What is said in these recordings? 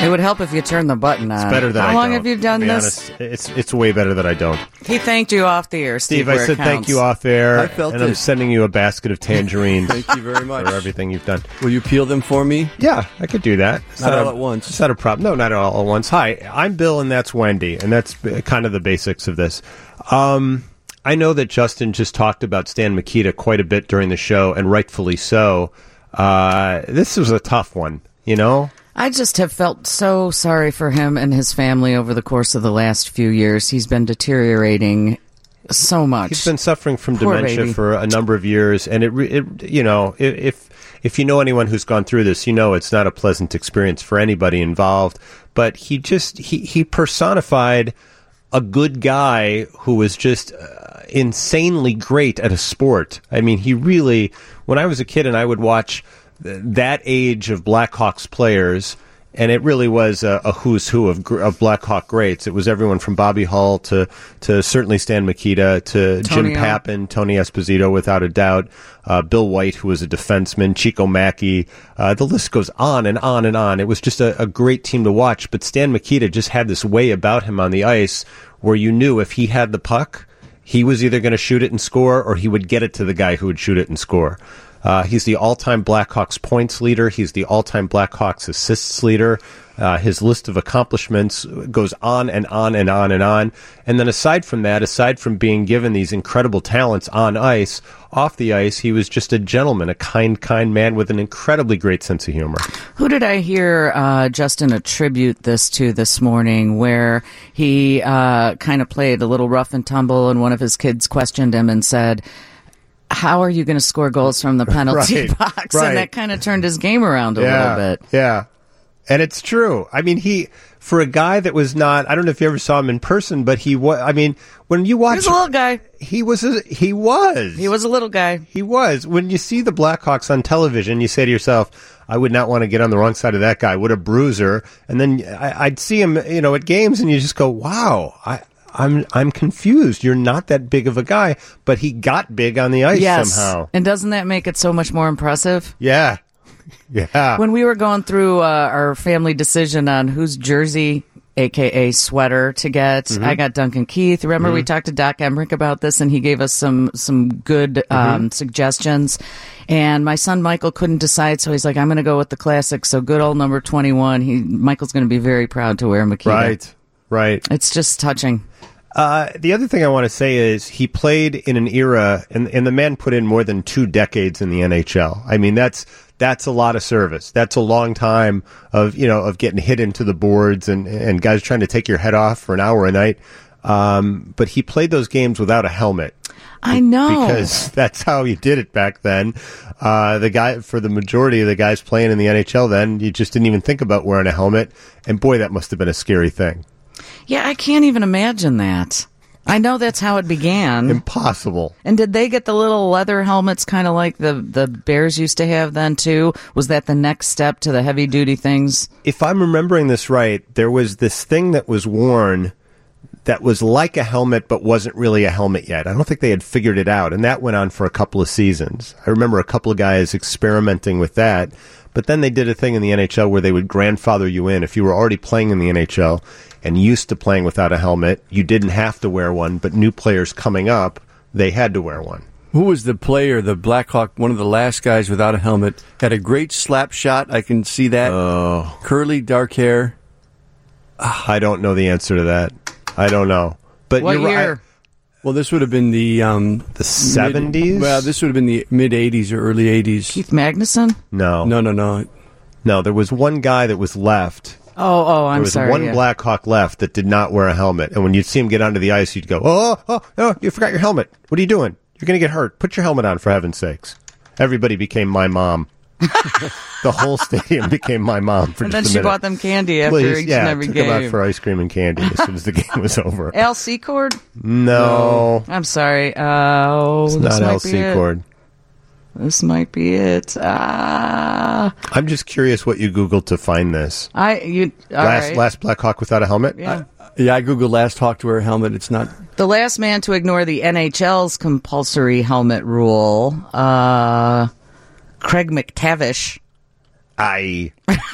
It would help if you turned the button on. It's better that How long have you done this? Honest, it's way better that I don't. He thanked you off the air, Steve. I said thank you off air, I felt and it. I'm sending you a basket of tangerines. Thank you very much for everything you've done. Will you peel them for me? Yeah, I could do that. Not all at once. It's not a problem. No, not all at once. Hi, I'm Bill, and that's Wendy, and that's kind of the basics of this. I know that Justin just talked about Stan Mikita quite a bit during the show, and rightfully so. This was a tough one, you know? I just have felt so sorry for him and his family over the course of the last few years. He's been deteriorating so much. He's been suffering from Poor dementia baby. for a number of years, and it you know, if you know anyone who's gone through this, you know it's not a pleasant experience for anybody involved. But he personified a good guy who was just insanely great at a sport. I mean, he really. When I was a kid and I would watch that age of Blackhawks players, and it really was a who's who of Blackhawk greats. It was everyone from Bobby Hull to certainly Stan Mikita to Jim Pappin, Tony Esposito, without a doubt, Bill White, who was a defenseman, Chico Mackey. The list goes on and on and on. It was just a great team to watch, but Stan Mikita just had this way about him on the ice where you knew if he had the puck, he was either going to shoot it and score or he would get it to the guy who would shoot it and score. He's the all-time Blackhawks points leader. He's the all-time Blackhawks assists leader. His list of accomplishments goes on and on and on and on. And then aside from that, aside from being given these incredible talents on ice, off the ice, he was just a gentleman, a kind man with an incredibly great sense of humor. Who did I hear Justin attribute this to this morning, where he kind of played a little rough and tumble, and one of his kids questioned him and said, how are you going to score goals from the penalty box? Right. And that kind of turned his game around a little bit. Yeah. And it's true. I mean, for a guy that was not, I don't know if you ever saw him in person, but he was, I mean, when you watch. He was a little guy. He was. He was a little guy. He was. When you see the Blackhawks on television, you say to yourself, I would not want to get on the wrong side of that guy. What a bruiser. And then I'd see him, at games and you just go, wow, I'm confused. You're not that big of a guy, but he got big on the ice somehow. And doesn't that make it so much more impressive? Yeah. Yeah. When we were going through our family decision on whose jersey, a.k.a. sweater, to get, I got Duncan Keith. Remember we talked to Doc Emmerich about this, and he gave us some good suggestions. And my son Michael couldn't decide, so he's like, I'm going to go with the classic. So good old number 21. Michael's going to be very proud to wear Makita. Right. It's just touching. The other thing I want to say is he played in an era, and the man put in more than 2 decades in the NHL. I mean, that's a lot of service. That's a long time of getting hit into the boards and guys trying to take your head off for an hour a night. But he played those games without a helmet. I know. Because that's how you did it back then. For the majority of the guys playing in the NHL then, you just didn't even think about wearing a helmet. And boy, that must have been a scary thing. Yeah, I can't even imagine that. I know that's how it began. Impossible. And did they get the little leather helmets kind of like the Bears used to have then too? Was that the next step to the heavy duty things? If I'm remembering this right, there was this thing that was worn that was like a helmet but wasn't really a helmet yet. I don't think they had figured it out, and that went on for a couple of seasons. I remember a couple of guys experimenting with that, but then they did a thing in the NHL where they would grandfather you in. If you were already playing in the NHL and used to playing without a helmet, you didn't have to wear one, but new players coming up, they had to wear one. Who was the player, the Blackhawk, one of the last guys without a helmet? Had a great slap shot. I can see that. Oh. Curly, dark hair. I don't know the answer to that. I don't know. But What you're year? right. Well, this would have been the 70s? Well, this would have been the mid-'80s or early 80s. Keith Magnuson? No. No, there was one guy that was left. Oh, I'm sorry. There was one Blackhawk left that did not wear a helmet. And when you'd see him get onto the ice, you'd go, oh, you forgot your helmet. What are you doing? You're going to get hurt. Put your helmet on, for heaven's sakes. Everybody became my mom. The whole stadium became my mom for and just a minute. then she bought them candy after each and every took game. them out for ice cream and candy as soon as the game was over. Al Secord? No. I'm sorry. Oh, It's not Al Secord. This might be it. I'm just curious what you Googled to find this. Last Blackhawk without a helmet? Yeah. I Googled last Hawk to wear a helmet. It's not. The last man to ignore the NHL's compulsory helmet rule, Craig McTavish. Aye.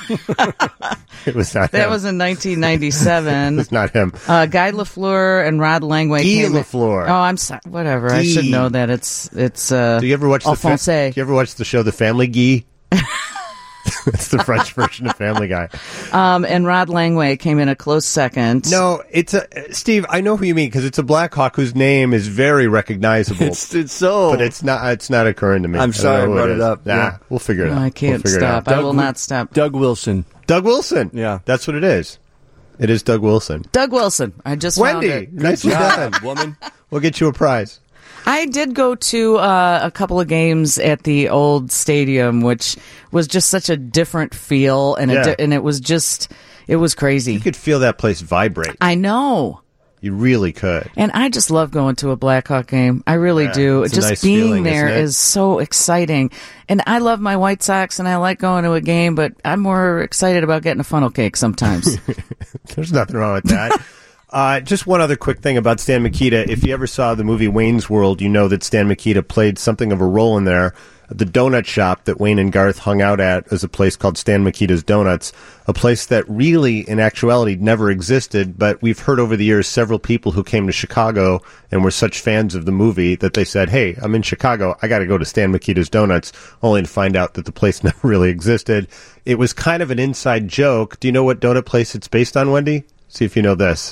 It was not That him. was in 1997. It's not him. Guy Lafleur and Rod Langway. Guy came in- Lafleur. Oh, I'm sorry. Whatever. I should know that. It's. Do you ever watch Alphonse. do you ever watch the show The Family Guy? It's the French version of Family Guy. And Rod Langway came in a close second. No, it's Steve. I know who you mean because it's a Blackhawk whose name is very recognizable. It's so. But it's not occurring to me. I'm sorry I don't know who brought it is. up. Nah, Yeah. we'll figure it out. I can't We'll figure it out. stop. I will not stop. Doug Wilson. Doug Wilson. Yeah. That's what it is. It is Doug Wilson. Doug Wilson. I just found Wendy, it. nicely done. Woman. We'll get you a prize. I did go to a couple of games at the old stadium, which was just such a different feel, and Yeah. and it was crazy. You could feel that place vibrate. I know. You really could. And I just love going to a Blackhawk game. I really do. it's a Just nice being feeling, there isn't it? is so exciting. And I love my White Sox and I like going to a game, but I'm more excited about getting a funnel cake sometimes. There's nothing wrong with that. Just one other quick thing about Stan Mikita. If you ever saw the movie Wayne's World, you know that Stan Mikita played something of a role in there. The donut shop that Wayne and Garth hung out at is a place called Stan Mikita's Donuts, a place that really, in actuality, never existed, but we've heard over the years several people who came to Chicago and were such fans of the movie that they said, hey, I'm in Chicago, I got to go to Stan Mikita's Donuts, only to find out that the place never really existed. It was kind of an inside joke. Do you know what donut place it's based on, Wendy? See if you know this.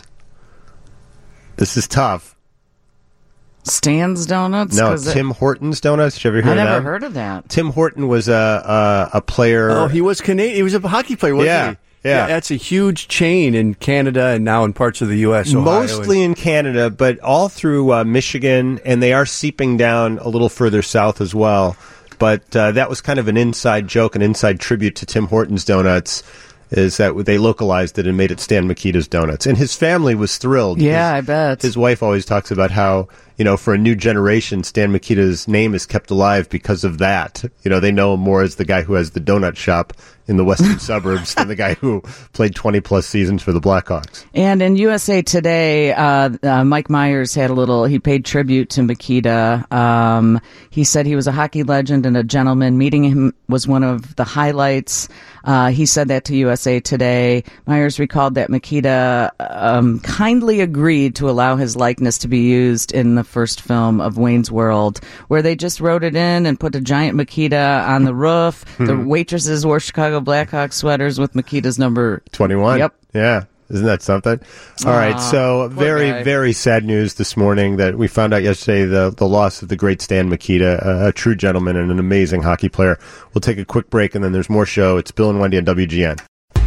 This is tough. Stan's Donuts? No, 'Cause Tim Hortons Donuts. Did you ever hear I of that? never heard of that. Tim Horton was a player. Oh, he was Canadian. He was a hockey player, wasn't Yeah, he? yeah. That's a huge chain in Canada and now in parts of the U.S. Ohio, Mostly in Canada, but all through Michigan, and they are seeping down a little further south as well. But that was kind of an inside joke, an inside tribute to Tim Hortons Donuts, is that they localized it and made it Stan Mikita's Donuts. And his family was thrilled. Yeah, I bet. His wife always talks about how, for a new generation, Stan Mikita's name is kept alive because of that. They know him more as the guy who has the donut shop in the western suburbs than the guy who played 20-plus seasons for the Blackhawks. And in USA Today, Mike Myers he paid tribute to Mikita. He said he was a hockey legend and a gentleman. Meeting him was one of the highlights. He said that to USA Today. Myers recalled that Mikita kindly agreed to allow his likeness to be used in the first film of Wayne's World, where they just wrote it in and put a giant Mikita on the roof. The waitresses wore Chicago Blackhawks sweaters with Mikita's number 21. Yep. Yeah. Isn't that something? All right. So very, guy. very sad news this morning that we found out yesterday the loss of the great Stan Mikita, a true gentleman and an amazing hockey player. We'll take a quick break and then there's more show. It's Bill and Wendy on WGN.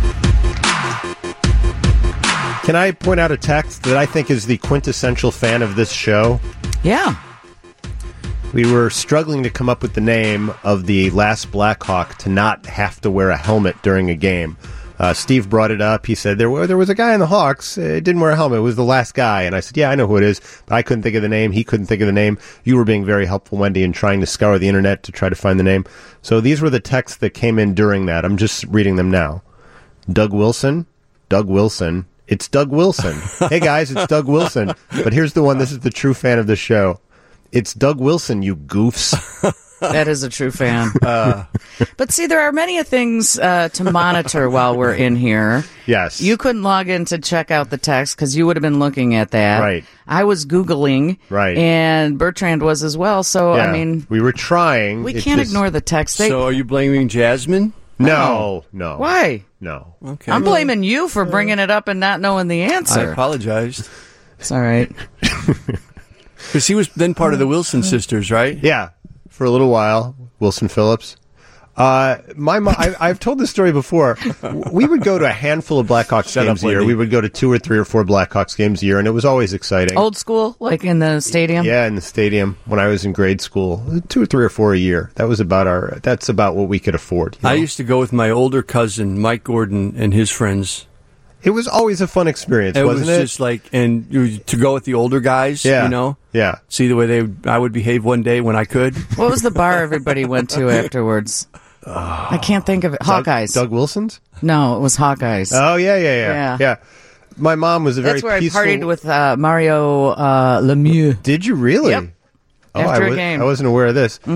Can I point out a text that I think is the quintessential fan of this show? Yeah. We were struggling to come up with the name of the last Blackhawk to not have to wear a helmet during a game. Steve brought it up. He said there was a guy in the Hawks. Didn't wear a helmet. It was the last guy. And I said, yeah, I know who it is. But I couldn't think of the name. He couldn't think of the name. You were being very helpful, Wendy, in trying to scour the internet to try to find the name. So these were the texts that came in during that. I'm just reading them now. Doug Wilson. It's Doug Wilson. Hey, guys, it's Doug Wilson. But here's the one. This is the true fan of the show. It's Doug Wilson, you goofs. That is a true fan. But see, there are many things to monitor while we're in here. Yes. You couldn't log in to check out the text because you would have been looking at that. Right. I was Googling. Right. And Bertrand was as well. So, Yeah. I mean, we were trying. we It can't just- ignore the text. So are you blaming Jasmine? No. Why? No. Okay. I'm blaming you for bringing it up and not knowing the I answer. apologized. It's all right. Because he was then part of the Wilson sisters, right? Yeah. For a little while, Wilson Phillips. My mom, I've told this story before. We would go to a handful of Blackhawks games a year. Wendy. We would go to 2 or 3 or 4 Blackhawks games a year, and it was always exciting. Old school, like in the stadium? Yeah, in the stadium when I was in grade school, 2 or 3 or 4 a year. That's about what we could afford. I used to go with my older cousin, Mike Gordon, and his friends. It was always a fun experience, It wasn't was it? just like, and to go with the older guys, Yeah. Yeah. see the way I would behave one day when I could. What was the bar everybody went to afterwards? I can't think of it. Hawkeyes. Doug Wilson's? No, it was Hawkeyes. Oh, yeah. My mom was a very That's where peaceful... I partied with Mario Lemieux. Did you really? Yep. Oh, After I a game. I wasn't aware of this. Mm-hmm.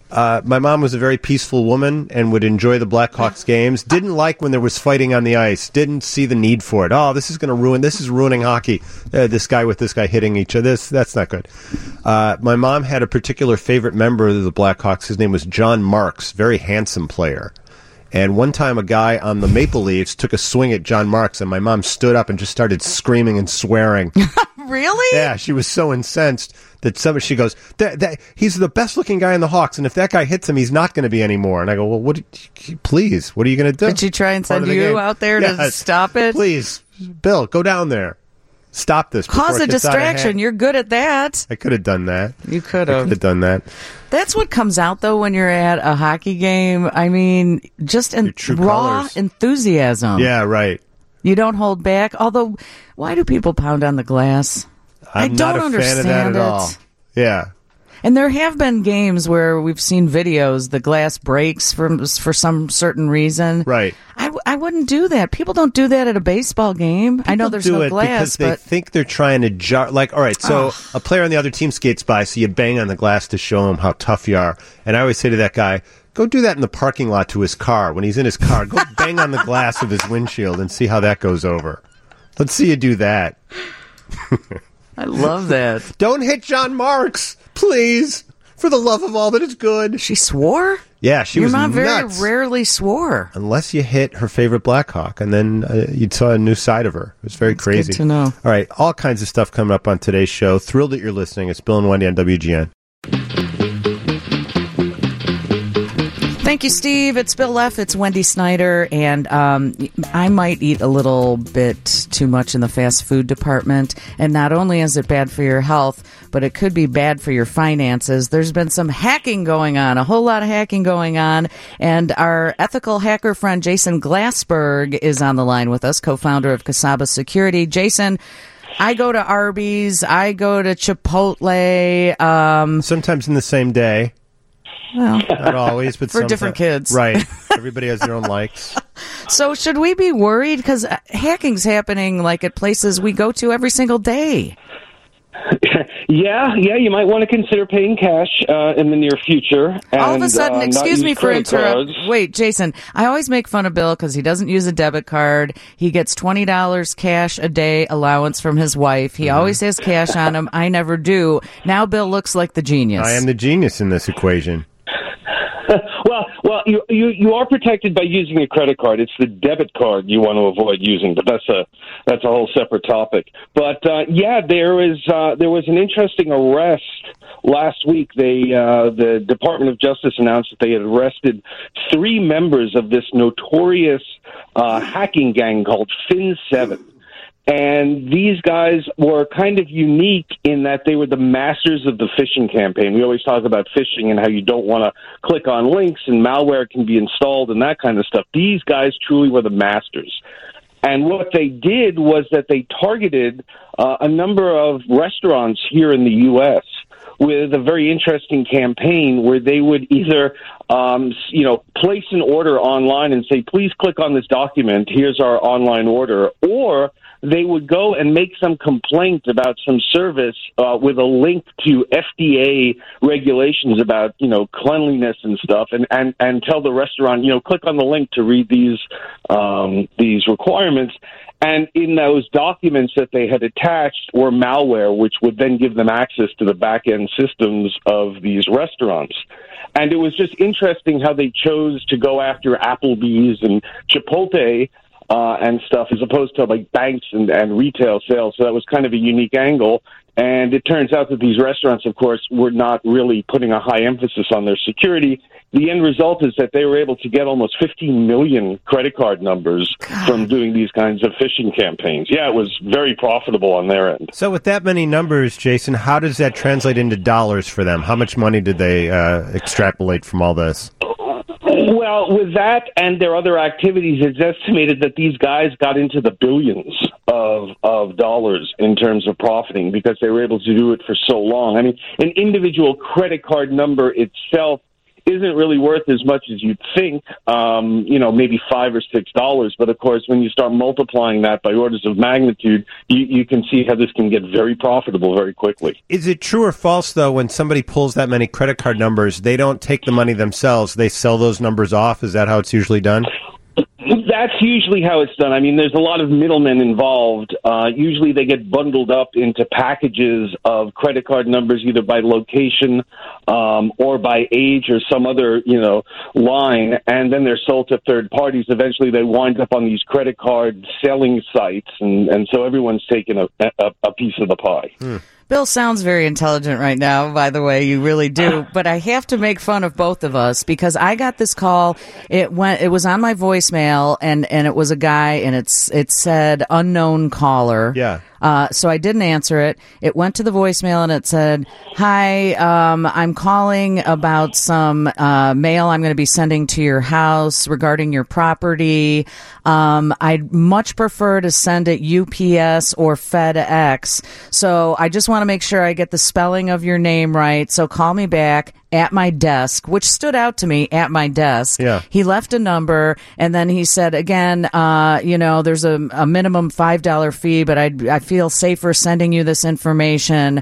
My mom was a very peaceful woman and would enjoy the Blackhawks games. Didn't like when there was fighting on the ice. Didn't see the need for it. Oh, this is ruining hockey. This guy with this guy hitting each other. That's not good. My mom had a particular favorite member of the Blackhawks. His name was John Marks, very handsome player. And one time a guy on the Maple Leafs took a swing at John Marks, and my mom stood up and just started screaming and swearing. Really? Yeah, she was so incensed that she goes, he's the best-looking guy in the Hawks, and if that guy hits him, he's not going to be anymore. And I go, well, please, what are you going to do? Did she try and send you out there to stop it? Please, Bill, go down there. Stop this. Cause a distraction. You're good at that. I could have done that. You could have. I could have done that. That's what comes out, though, when you're at a hockey game. I mean, just raw colors. Enthusiasm. Yeah, right. You don't hold back. Although, why do people pound on the glass? I don't understand fan of that at all. Yeah. And there have been games where we've seen videos, the glass breaks for some certain reason. Right. I wouldn't do that. People don't do that at a baseball game. I know there's no glass, because they think they're trying to jar. Like, all right, so a player on the other team skates by, so you bang on the glass to show him how tough you are. And I always say to that guy, go do that in the parking lot to his car. When he's in his car, go bang on the glass of his windshield and see how that goes over. Let's see you do that. I love that. Don't hit John Marks, please. For the love of all that is good. She swore? Yeah, she was nuts. Your mom very rarely swore. Unless you hit her favorite Blackhawk, and then you saw a new side of her. It was very crazy. Good to know. All right, all kinds of stuff coming up on today's show. Thrilled that you're listening. It's Bill and Wendy on WGN. Thank you, Steve. It's Bill Leff. It's Wendy Snyder. And I might eat a little bit too much in the fast food department. And not only is it bad for your health, but it could be bad for your finances. There's been some hacking going on, a whole lot of hacking going on. And our ethical hacker friend, Jason Glassberg, is on the line with us, co-founder of Casaba Security. Jason, I go to Arby's. I go to Chipotle. Sometimes in the same day. Well, not always, but for different kids. Right. Everybody has their own likes. So should we be worried? Because hacking's happening like at places we go to every single day. Yeah, you might want to consider paying cash in the near future. And, all of a sudden, excuse me for interrupting. Wait, Jason, I always make fun of Bill because he doesn't use a debit card. He gets $20 cash a day allowance from his wife. He always has cash on him. I never do. Now Bill looks like the genius. I am the genius in this equation. Well, you are protected by using a credit card. It's the debit card you want to avoid using, but that's a whole separate topic. But there was an interesting arrest last week. The Department of Justice announced that they had arrested 3 members of this notorious hacking gang called Fin7. And these guys were kind of unique in that they were the masters of the phishing campaign. We always talk about phishing and how you don't want to click on links and malware can be installed and that kind of stuff. These guys truly were the masters. And what they did was that they targeted a number of restaurants here in the U.S. with a very interesting campaign where they would either place an order online and say, please click on this document, here's our online order, or they would go and make some complaint about some service with a link to FDA regulations about, cleanliness and stuff, and tell the restaurant, click on the link to read these requirements. And in those documents that they had attached were malware, which would then give them access to the back-end systems of these restaurants. And it was just interesting how they chose to go after Applebee's and Chipotle and stuff, as opposed to like banks and retail sales. So that was kind of a unique angle. And it turns out that these restaurants, of course, were not really putting a high emphasis on their security. The end result is that they were able to get almost 15 million credit card numbers from doing these kinds of phishing campaigns. Yeah, it was very profitable on their end. So with that many numbers, Jason, how does that translate into dollars for them? How much money did they extrapolate from all this? Well, with that and their other activities, it's estimated that these guys got into the billions of dollars in terms of profiting because they were able to do it for so long. I mean, an individual credit card number itself isn't really worth as much as you'd think, maybe $5 or $6. But of course, when you start multiplying that by orders of magnitude, you can see how this can get very profitable very quickly. Is it true or false, though, when somebody pulls that many credit card numbers, they don't take the money themselves, they sell those numbers off? Is that how it's usually done? That's usually how it's done. I mean, there's a lot of middlemen involved. Usually they get bundled up into packages of credit card numbers, either by location or by age or some other, line, and then they're sold to third parties. Eventually they wind up on these credit card selling sites, and so everyone's taking a piece of the pie. Bill sounds very intelligent right now, by the way, you really do. But I have to make fun of both of us because I got this call. It was on my voicemail, and it was a guy, and it said unknown caller. Yeah. So I didn't answer it. It went to the voicemail and it said, "Hi, I'm calling about some mail I'm going to be sending to your house regarding your property. I'd much prefer to send it UPS or FedEx. So I just want to make sure I get the spelling of your name right. So call me back at my desk," which stood out to me, at my desk. Yeah. He left a number, and then he said, again, there's a minimum $5 fee, but I feel safer sending you this information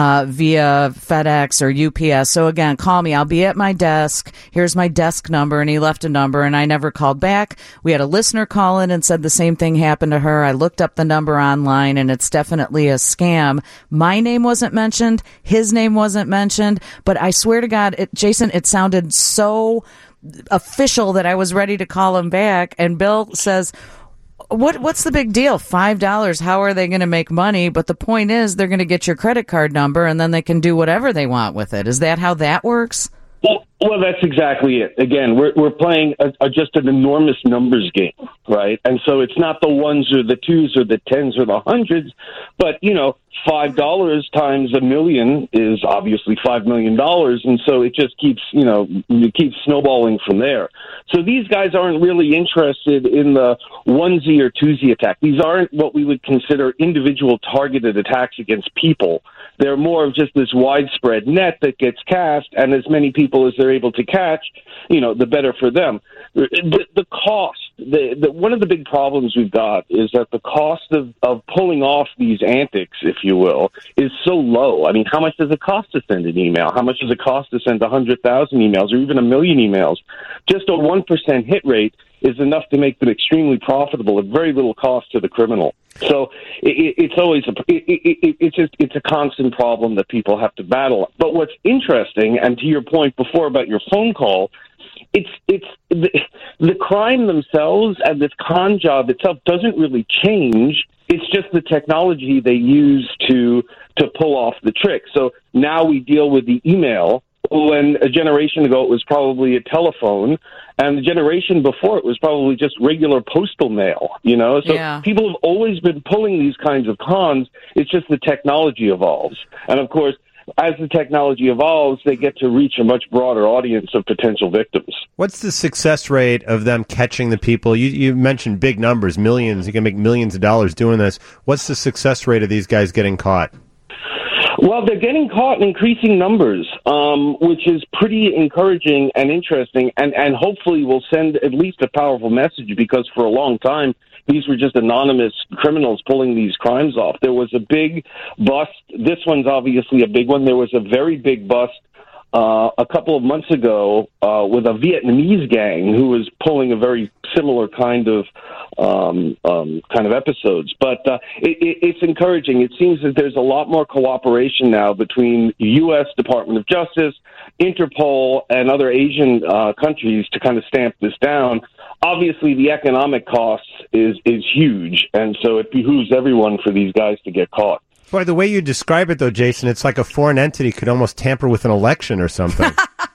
via FedEx or UPS. So again, call me. I'll be at my desk. Here's my desk number. And he left a number, and I never called back. We had a listener call in and said the same thing happened to her. I looked up the number online, and it's definitely a scam. My name wasn't mentioned. His name wasn't mentioned. But I swear to God, Jason, it sounded so official that I was ready to call him back. And Bill says, what's the big deal? $5. How are they going to make money? But the point is they're going to get your credit card number and then they can do whatever they want with it. Is that how that works? Well, that's exactly it. Again, we're playing just an enormous numbers game, right? And so it's not the ones or the twos or the tens or the hundreds, but, $5 times a million is obviously $5 million. And so it just keeps, it keeps snowballing from there. So these guys aren't really interested in the onesie or twosie attack. These aren't what we would consider individual targeted attacks against people. They're more of just this widespread net that gets cast, and as many people as they're able to catch, the better for them. The cost, one of the big problems we've got is that the cost of pulling off these antics, if you will, is so low. I mean, how much does it cost to send an email? How much does it cost to send 100,000 emails or even 1 million emails? Just a 1% hit rate is enough to make them extremely profitable at very little cost to the criminal. So it's always it's a constant problem that people have to battle. But what's interesting, and to your point before about your phone call, it's the crime themselves and this con job itself doesn't really change. It's just the technology they use to pull off the trick. So now we deal with the email. When a generation ago it was probably a telephone, and the generation before it was probably just regular postal mail, So yeah. People have always been pulling these kinds of cons. It's just the technology evolves. And of course, as the technology evolves, they get to reach a much broader audience of potential victims. What's the success rate of them catching the people? You mentioned big numbers, millions. You can make millions of dollars doing this. What's the success rate of these guys getting caught? Well, they're getting caught in increasing numbers, which is pretty encouraging and interesting, and hopefully will send at least a powerful message, because for a long time, these were just anonymous criminals pulling these crimes off. There was a big bust. This one's obviously a big one. There was a very big bust a couple of months ago with a Vietnamese gang who was pulling a very similar kind of episodes. But it's encouraging. It seems that there's a lot more cooperation now between the U.S. Department of Justice, Interpol, and other Asian countries to kind of stamp this down. Obviously, the economic cost is huge, and so it behooves everyone for these guys to get caught. Boy, the way you describe it, though, Jason, it's like a foreign entity could almost tamper with an election or something.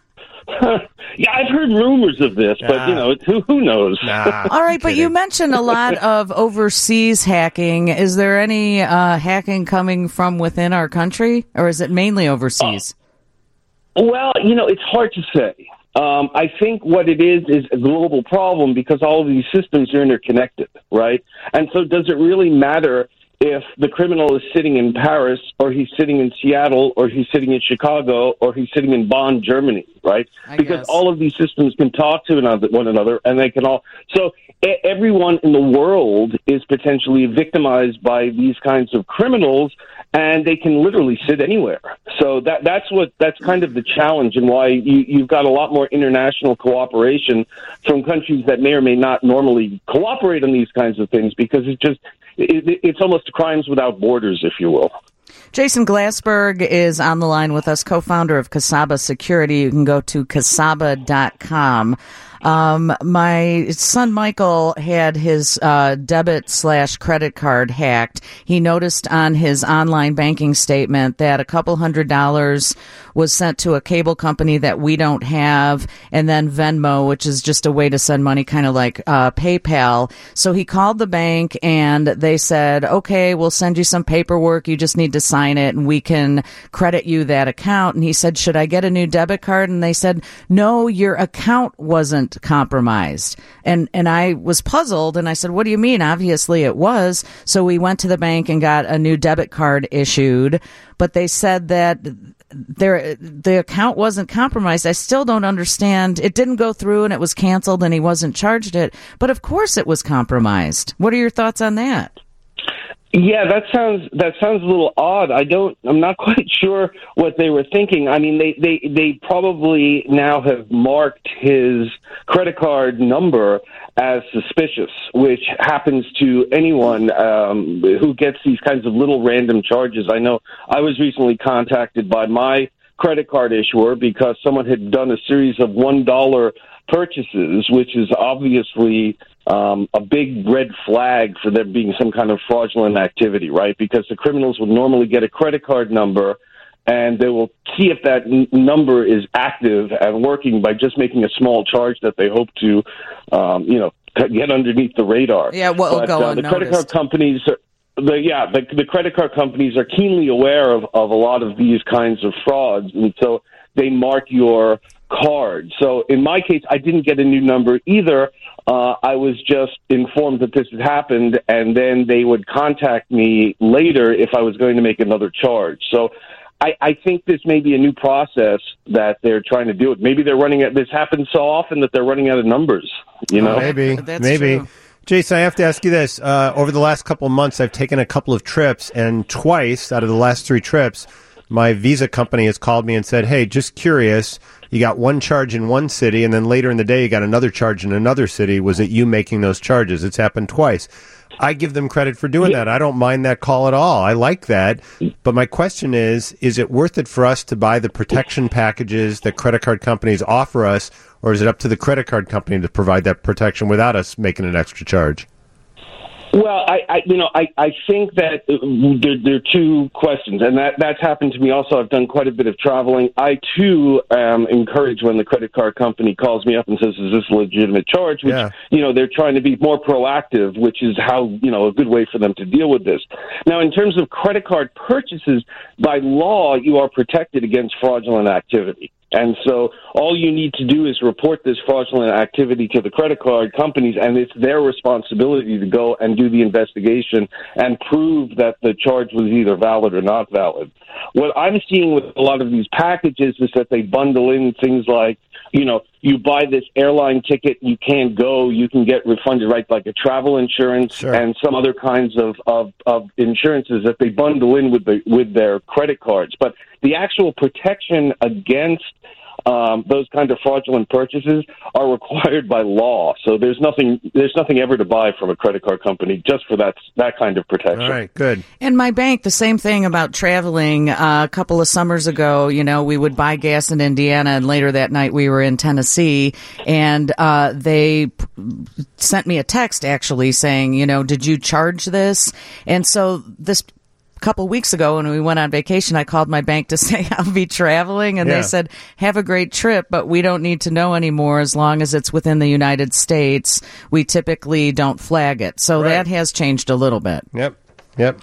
Yeah, I've heard rumors of this, but, who knows? All right, but you mentioned a lot of overseas hacking. Is there any hacking coming from within our country, or is it mainly overseas? Well, it's hard to say. I think what it is a global problem because all of these systems are interconnected, right? And so does it really matter if the criminal is sitting in Paris, or he's sitting in Seattle, or he's sitting in Chicago, or he's sitting in Bonn, Germany, right? Because all of these systems can talk to one another, and they can all. So everyone in the world is potentially victimized by these kinds of criminals, and they can literally sit anywhere. So that's kind of the challenge, and why you've got a lot more international cooperation from countries that may or may not normally cooperate on these kinds of things, because it's almost crimes without borders, if you will. Jason Glassberg is on the line with us, co-founder of Casaba Security. You can go to casaba.com. My son Michael had his debit/credit card hacked. He noticed on his online banking statement that a couple $100 was sent to a cable company that we don't have, and then Venmo, which is just a way to send money, kind of like PayPal. So he called the bank, and they said, okay, we'll send you some paperwork. You just need to sign it, and we can credit you that account. And he said, should I get a new debit card? And they said, no, your account wasn't compromised. And I was puzzled, and I said, what do you mean? Obviously it was. So we went to the bank and got a new debit card issued, but they said that the account wasn't compromised. I still don't understand. It didn't go through, and it was canceled, and he wasn't charged it. But of course it was compromised. What are your thoughts on that? Yeah, that sounds a little odd. I'm not quite sure what they were thinking. I mean, they probably now have marked his credit card number as suspicious, which happens to anyone who gets these kinds of little random charges. I know I was recently contacted by my credit card issuer because someone had done a series of $1 purchases, which is obviously a big red flag for there being some kind of fraudulent activity, right? Because the criminals would normally get a credit card number, and they will see if that number is active and working by just making a small charge that they hope to, get underneath the radar. Yeah, well, go unnoticed. The credit card companies the credit card companies are keenly aware of a lot of these kinds of frauds, and so they mark your card. So in my case, I didn't get a new number either. I was just informed that this had happened, and then they would contact me later if I was going to make another charge. So I think this may be a new process that they're trying to do. Maybe they're running out. This happens so often that they're running out of numbers. Maybe. True. Jason, I have to ask you this. Over the last couple of months, I've taken a couple of trips, and twice out of the last 3 trips, my Visa company has called me and said, hey, just curious, you got one charge in one city, and then later in the day you got another charge in another city. Was it you making those charges? It's happened twice. I give them credit for doing that. I don't mind that call at all. I like that. But my question is it worth it for us to buy the protection packages that credit card companies offer us, or is it up to the credit card company to provide that protection without us making an extra charge? Well, I think that there are two questions, and that's happened to me also. I've done quite a bit of traveling. I, too, am encouraged when the credit card company calls me up and says, is this a legitimate charge? Which, they're trying to be more proactive, which is how, a good way for them to deal with this. Now, in terms of credit card purchases, by law, you are protected against fraudulent activity. And so all you need to do is report this fraudulent activity to the credit card companies, and it's their responsibility to go and do the investigation and prove that the charge was either valid or not valid. What I'm seeing with a lot of these packages is that they bundle in things like, you buy this airline ticket, you can't go, you can get refunded, right, like a travel insurance and some other kinds of insurances that they bundle in with their credit cards. But the actual protection against those kind of fraudulent purchases are required by law. So there's nothing ever to buy from a credit card company just for that kind of protection. All right, good. And my bank, the same thing about traveling. A couple of summers ago, we would buy gas in Indiana, and later that night we were in Tennessee, and they sent me a text actually saying, did you charge this? And so this couple weeks ago when we went on vacation, I called my bank to say I'll be traveling, and they said, have a great trip, but we don't need to know anymore as long as it's within the United States. We typically don't flag it. So that has changed a little bit. Yep.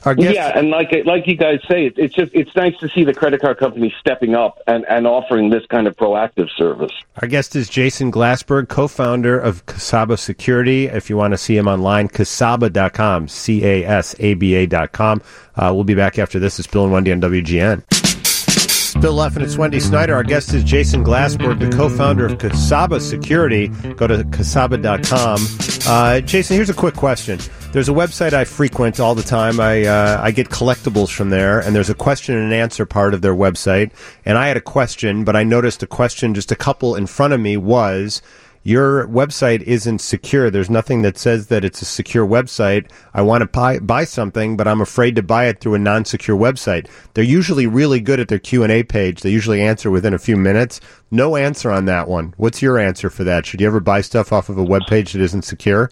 Our guest, Yeah, and like you guys say, it's nice to see the credit card company stepping up and offering this kind of proactive service. Our guest is Jason Glassberg, co-founder of Casaba Security. If you want to see him online, casaba.com, CASABA.com. We'll be back after this. It's Bill and Wendy on WGN. It's Bill Leff and it's Wendy Snyder. Our guest is Jason Glassberg, the co-founder of Casaba Security. Go to casaba.com. Jason, here's a quick question. There's a website I frequent all the time. I get collectibles from there, and there's a question and answer part of their website. And I had a question, but I noticed a question just a couple in front of me was, your website isn't secure. There's nothing that says that it's a secure website. I want to buy something, but I'm afraid to buy it through a non-secure website. They're usually really good at their Q&A page. They usually answer within a few minutes. No answer on that one. What's your answer for that? Should you ever buy stuff off of a web page that isn't secure?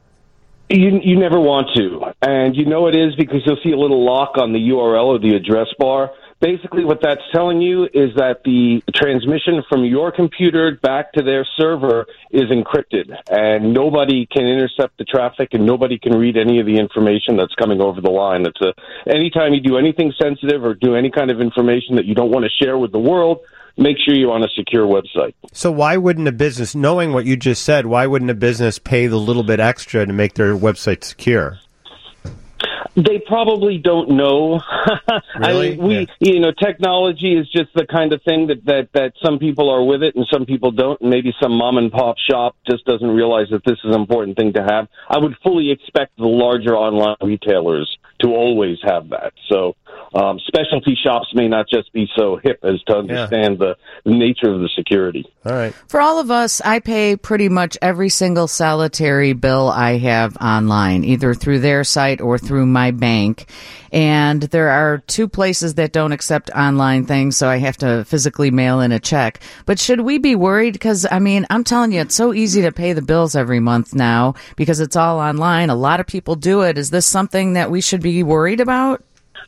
You never want to, and you know it is because you'll see a little lock on the URL or the address bar. Basically, what that's telling you is that the transmission from your computer back to their server is encrypted, and nobody can intercept the traffic, and nobody can read any of the information that's coming over the line. Anytime you do anything sensitive or do any kind of information that you don't want to share with the world, make sure you're on a secure website. So why wouldn't a business, knowing what you just said, why wouldn't a business pay the little bit extra to make their website secure? They probably don't know. Really? I mean, technology is just the kind of thing that some people are with it and some people don't. And maybe some mom and pop shop just doesn't realize that this is an important thing to have. I would fully expect the larger online retailers to always have that. So specialty shops may not just be so hip as to understand the nature of the security. All right. For all of us, I pay pretty much every single solitary bill I have online, either through their site or through my bank. And there are 2 places that don't accept online things, so I have to physically mail in a check. But should we be worried? Because, I mean, I'm telling you, it's so easy to pay the bills every month now because it's all online. A lot of people do it. Is this something that we should be worried about?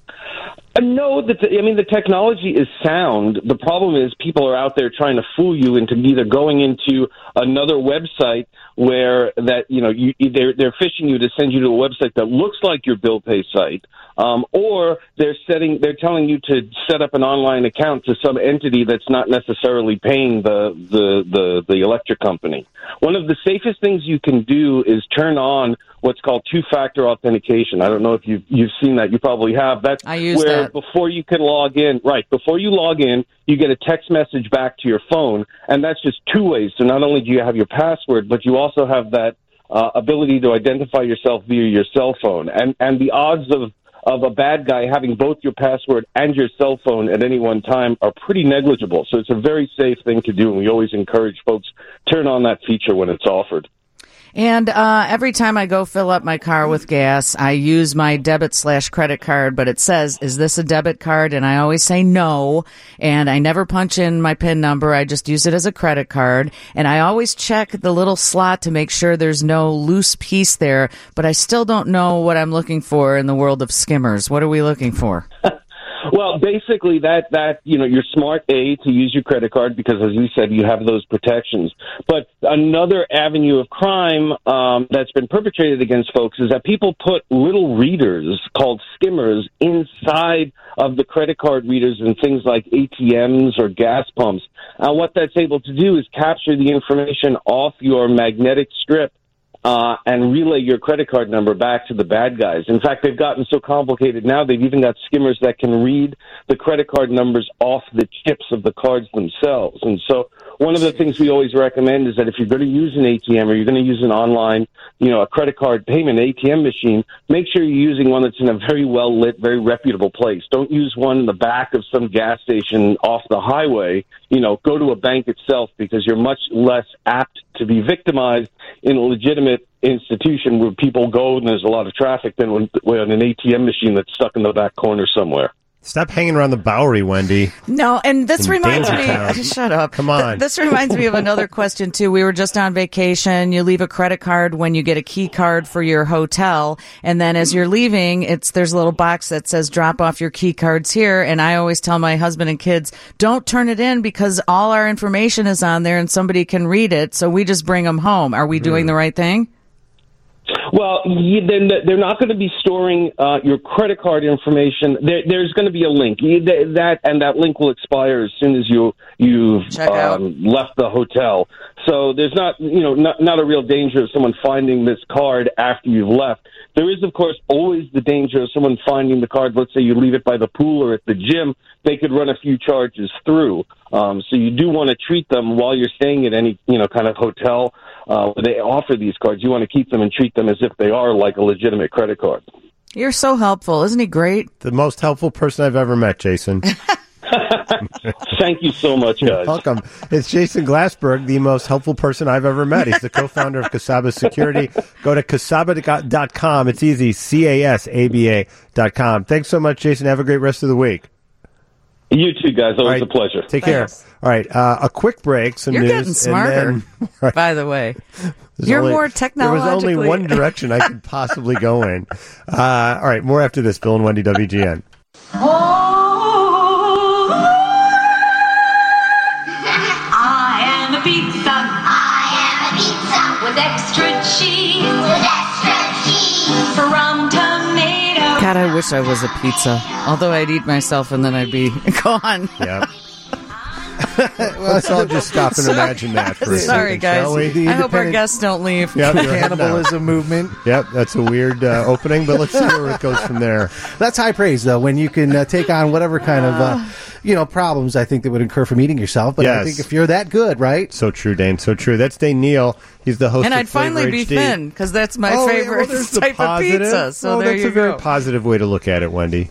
No, the technology is sound. The problem is people are out there trying to fool you into either going into another website where that they're phishing you to send you to a website that looks like your bill pay site, or they're telling you to set up an online account to some entity that's not necessarily paying the electric company. One of the safest things you can do is turn on what's called two-factor authentication. I don't know if you've seen that. You probably have. That's I use where that. before you can log in, right, before you log in, you get a text message back to your phone, and that's just 2 ways. So not only do you have your password, but you also have that ability to identify yourself via your cell phone. And the odds of a bad guy having both your password and your cell phone at any one time are pretty negligible. So it's a very safe thing to do, and we always encourage folks turn on that feature when it's offered. And every time I go fill up my car with gas, I use my debit/credit card, but it says, is this a debit card? And I always say no, and I never punch in my PIN number. I just use it as a credit card, and I always check the little slot to make sure there's no loose piece there, but I still don't know what I'm looking for in the world of skimmers. What are we looking for? Well, basically that you're smart, to use your credit card because, as you said, you have those protections. But another avenue of crime that's been perpetrated against folks is that people put little readers called skimmers inside of the credit card readers in things like ATMs or gas pumps. What that's able to do is capture the information off your magnetic strip and relay your credit card number back to the bad guys. In fact, they've gotten so complicated now, they've even got skimmers that can read the credit card numbers off the chips of the cards themselves. And so one of the things we always recommend is that if you're going to use an ATM or you're going to use an online, a credit card payment ATM machine, make sure you're using one that's in a very well-lit, very reputable place. Don't use one in the back of some gas station off the highway. Go to a bank itself because you're much less apt to be victimized in a legitimate institution where people go and there's a lot of traffic than when an ATM machine that's stuck in the back corner somewhere. Stop hanging around the Bowery, Wendy. No, and this reminds me... Shut up. Come on. This reminds me of another question, too. We were just on vacation. You leave a credit card when you get a key card for your hotel, and then as you're leaving, there's a little box that says, drop off your key cards here, and I always tell my husband and kids, don't turn it in because all our information is on there and somebody can read it, so we just bring them home. Are we doing the right thing? Well, then they're not going to be storing your credit card information. There's going to be a link. That link will expire as soon as you've left the hotel. So there's not a real danger of someone finding this card after you've left. There is, of course, always the danger of someone finding the card. Let's say you leave it by the pool or at the gym. They could run a few charges through. So you do want to treat them while you're staying at any kind of hotel where they offer these cards. You want to keep them and treat them as if they are like a legitimate credit card. You're so helpful. Isn't he great? The most helpful person I've ever met, Jason. Thank you so much, guys. Welcome. It's Jason Glassberg, the most helpful person I've ever met. He's the co-founder of Casaba Security. Go to casaba.com. It's easy, CASABA.com. Thanks so much, Jason. Have a great rest of the week. You too, guys. Always a pleasure. Take care. All right, a quick break, some You're news. You're getting smarter, right. by the way. You're more technologically... There was only one direction I could possibly go in. All right, more after this. Bill and Wendy, WGN. With extra cheese. From tomato. God, I wish I was a pizza. Although I'd eat myself and then I'd be gone. Yeah. Let's all just stop and imagine that for a second. Sorry, guys. I hope our guests don't leave. Yep, the cannibalism movement. Yep, that's a weird opening, but let's see where it goes from there. That's high praise, though, when you can take on whatever kind of problems I think that would incur from eating yourself. But I think if you're that good, right? So true, Dane. So true. That's Dane Neal. He's the host and of I'd finally Flavor be HD. thin, because that's my favorite type of pizza. So there you go. That's a very positive way to look at it, Wendy.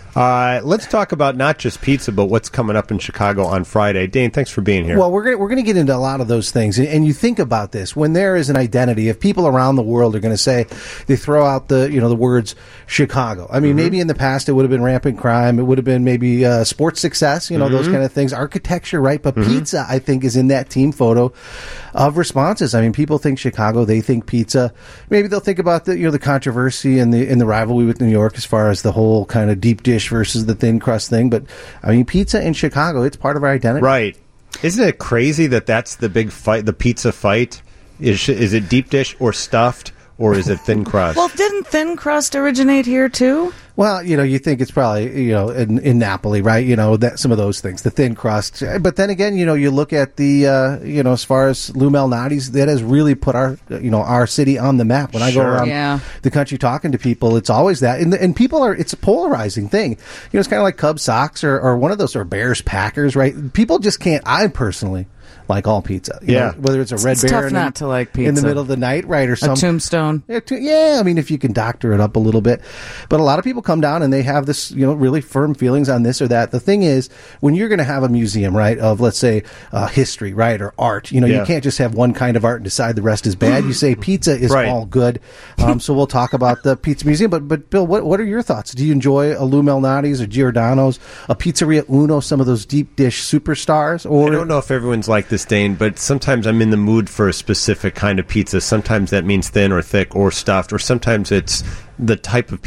Let's talk about not just pizza, but what's coming up in Chicago on Friday. Dane, thanks for being here. Well, we're gonna get into a lot of those things, and you think about this when there is an identity. If people around the world are going to say, they throw out the words Chicago. I mean, maybe in the past it would have been rampant crime. It would have been maybe sports success. Those kind of things, architecture, right? But pizza, I think, is in that team photo of responses. I mean, people think Chicago, they think pizza. Maybe they'll think about the controversy and the rivalry with New York as far as the whole kind of deep dish versus the thin crust thing. But I mean, pizza in Chicago, it's part of our identity. Right. Isn't it crazy that that's the big fight, the pizza fight? Is it deep dish or stuffed, or is it thin crust? Well, didn't thin crust originate here too? Well, you think it's probably, in Napoli, right? That some of those things, the thin crust. But then again, you look at the, as far as Lou Malnati's, that has really put our city on the map. When I go around the country talking to people, it's always that. And people it's a polarizing thing. It's kind of like Cubs Sox or one of those, or Bears Packers, right? People just can't, I personally like all pizza. Whether it's a Red Bear tough not to like pizza in the middle of the night, right? Or some a Tombstone. Yeah, I mean, if you can doctor it up a little bit. But a lot of people come down and they have this, really firm feelings on this or that. The thing is, when you're going to have a museum, right, of, let's say, history, right, or art, you can't just have one kind of art and decide the rest is bad. You say pizza is all good. So we'll talk about the Pizza Museum. But Bill, what are your thoughts? Do you enjoy a Lou Malnati's or Giordano's, a Pizzeria Uno, some of those deep dish superstars? Or I don't know if everyone's like this, Dane, but sometimes I'm in the mood for a specific kind of pizza. Sometimes that means thin or thick or stuffed, or sometimes it's the type of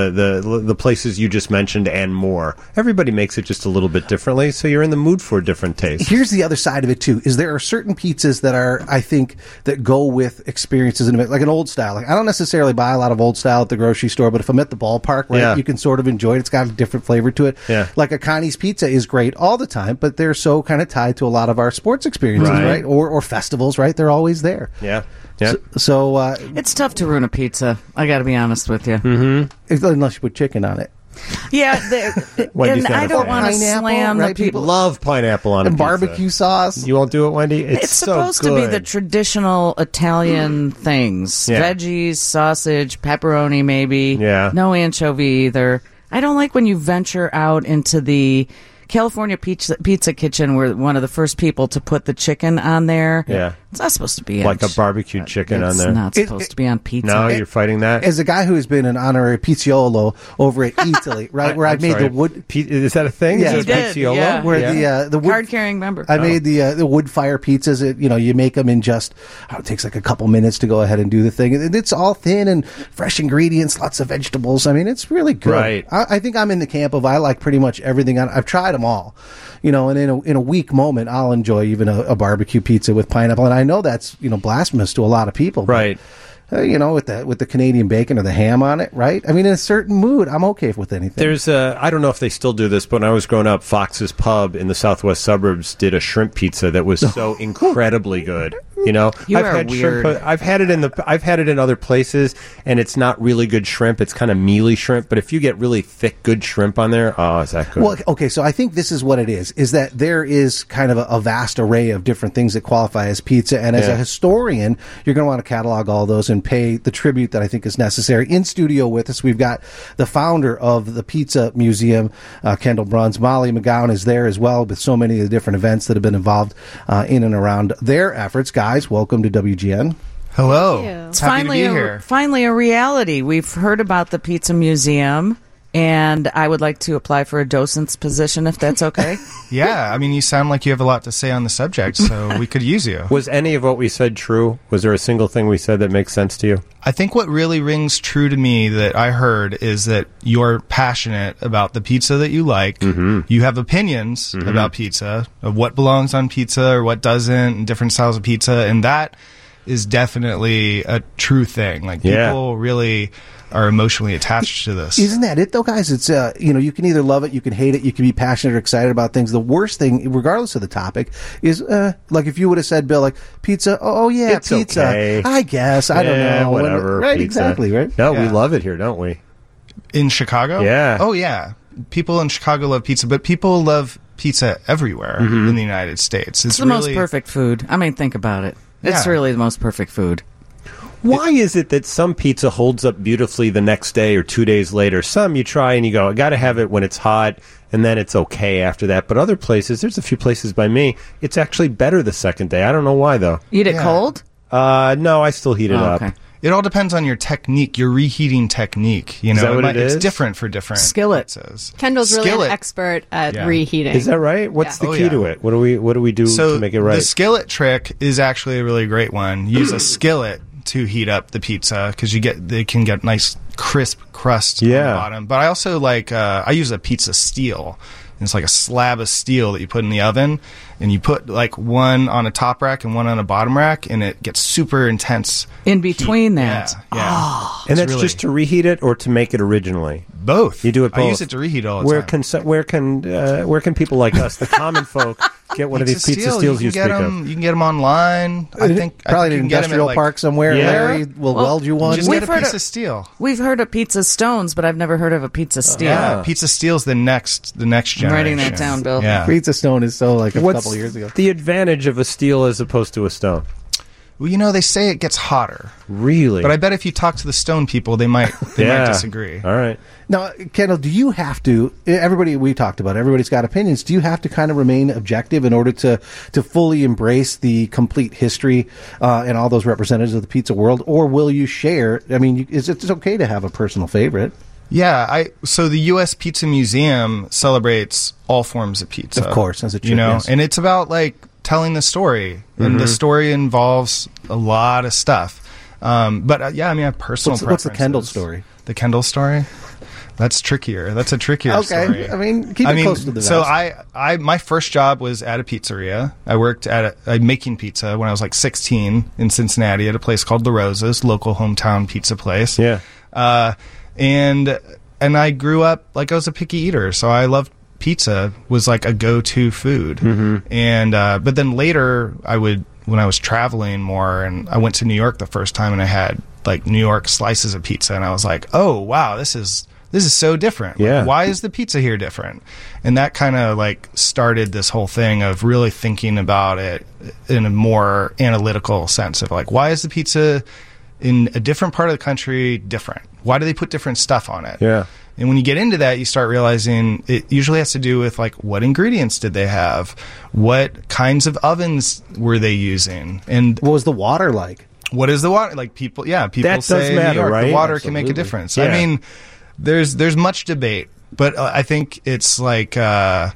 the places you just mentioned and more. Everybody makes it just a little bit differently, so you're in the mood for a different taste. Here's the other side of it too: is there are certain pizzas that are, I think, that go with experiences in a bit, like an old style. Like, I don't necessarily buy a lot of old style at the grocery store, but if I'm at the ballpark, right, you can sort of enjoy it. It's got a different flavor to it. Yeah. Like a Connie's Pizza is great all the time, but they're so kind of tied to a lot of our sports experiences, right? Or festivals, right? They're always there. Yeah. Yeah. So it's tough to ruin a pizza. I got to be honest with you. Unless you put chicken on it. Yeah, and I don't want to slam the people. Love pineapple on a and pizza. Barbecue sauce. You won't do it, Wendy? It's so supposed good. to be the traditional Italian things. Yeah. Veggies, sausage, pepperoni maybe. Yeah. No anchovy either. I don't like when you venture out into the California Pizza Kitchen were one of the first people to put the chicken on there. Yeah. It's not supposed to be like a barbecued chicken on there. It's not supposed to be on pizza. No, you're fighting that? As a guy who has been an honorary pizziolo over at Italy, right, where I've made the wood... Is that a thing? Yeah, he did. Pizziolo? Yeah. Where the wood... Card-carrying member. I made the wood fire pizzas. You make them in just... it takes like a couple minutes to go ahead and do the thing. And it's all thin and fresh ingredients, lots of vegetables. I mean, it's really good. Right. I think I'm in the camp of I like pretty much everything. I've tried them all. And in a weak moment, I'll enjoy even a barbecue pizza with pineapple. And I know that's, blasphemous to a lot of people. Right. with the Canadian bacon or the ham on it, right? I mean, in a certain mood, I'm okay with anything. There's I don't know if they still do this, but when I was growing up, Fox's Pub in the southwest suburbs did a shrimp pizza that was so incredibly good. You I've are had weird. shrimp. I've had it in other places, and it's not really good shrimp. It's kind of mealy shrimp. But if you get really thick, good shrimp on there, oh, is that good? Well, okay, so I think this is what it is that there is kind of a vast array of different things that qualify as pizza, and as a historian, you're going to want to catalog all those and pay the tribute that I think is necessary. In studio with us, we've got the founder of the Pizza Museum, Kendall Bruns. Molly McGowan is there as well with so many of the different events that have been involved in and around their efforts. Guys, welcome to WGN. Hello. It's Happy to be here. finally a reality. We've heard about the Pizza Museum, and I would like to apply for a docent's position if that's okay. Yeah, I mean, you sound like you have a lot to say on the subject, so we could use you. Was any of what we said true? Was there a single thing we said that makes sense to you? I think what really rings true to me that I heard is that you're passionate about the pizza that you like. Mm-hmm. You have opinions about pizza, of what belongs on pizza or what doesn't, and different styles of pizza, and that is definitely a true thing. Like, people really are emotionally attached to this. Isn't that it, though, guys? It's you can either love it, you can hate it, you can be passionate or excited about things. The worst thing, regardless of the topic, is like if you would have said, Bill, like pizza. Oh yeah, it's pizza. Okay. I guess I don't know. Whatever. Right? Pizza. Exactly. Right. No, we love it here, don't we? In Chicago? Yeah. Oh yeah. People in Chicago love pizza, but people love pizza everywhere in the United States. It's the most perfect food. I mean, think about it. It's really the most perfect food. Why is it that some pizza holds up beautifully the next day or 2 days later? Some you try and you go, I got to have it when it's hot, and then it's okay after that. But other places, there's a few places by me, it's actually better the second day. I don't know why, though. Eat it cold? No, I still heat it up. Okay. It all depends on your technique, your reheating technique. Is that what it is? It's different for different Skillet. pizzas. Kendall's really an expert at reheating. Is that right? What's the key to it? What do we do to make it right? The skillet trick is actually a really great one. Use a skillet to heat up the pizza because they can get nice crisp crust on the bottom. But I also I use a pizza steel. And it's like a slab of steel that you put in the oven, and you put like one on a top rack and one on a bottom rack, and it gets super intense in between that. Yeah. Oh, and that's just to reheat it or to make it originally? Both. You do it both. I use it to reheat all the time. Where can people like us, the common folk, get one of these pizza steels you speak of? You can get them online. I think probably an industrial park somewhere. Larry will weld you one. Just get a piece of steel. We've heard of pizza stones, but I've never heard of a pizza steel. Yeah, pizza steel's the next generation. I'm writing that down, Bill. Yeah. Pizza stone is so like couple of years ago. The advantage of a steel as opposed to a stone? Well, they say it gets hotter. Really? But I bet if you talk to the stone people, they might disagree. All right. Now, Kendall, do you have to, everybody we talked about, everybody's got opinions. Do you have to kind of remain objective in order to fully embrace the complete history and all those representatives of the pizza world? Or will you share? I mean, it's okay to have a personal favorite. Yeah, so the U.S. Pizza Museum celebrates all forms of pizza. Of course, as it should, yes. And it's about telling the story, and the story involves a lot of stuff. But I have personal preferences. What's the Kendall story? The Kendall story? That's trickier. That's a trickier story. I mean, keep it close to the vest. So my first job was at a pizzeria. I worked at making pizza when I was 16 in Cincinnati at a place called La Rosa's, local hometown pizza place. Yeah. And I grew up I was a picky eater, so I loved pizza was a go-to food. Mm-hmm. And but then later when I was traveling more, and I went to New York the first time, and I had New York slices of pizza, and I was like, oh wow, this is so different. Yeah. Why is the pizza here different? And that kind of started this whole thing of really thinking about it in a more analytical sense of why is the pizza in a different part of the country different? Why do they put different stuff on it? Yeah. And when you get into that, you start realizing it usually has to do with what ingredients did they have? What kinds of ovens were they using? And what was the water like? What is the water? People that say does in matter, New York, right? the water Absolutely. can make a difference. Yeah. I mean, there's much debate, but I think it's if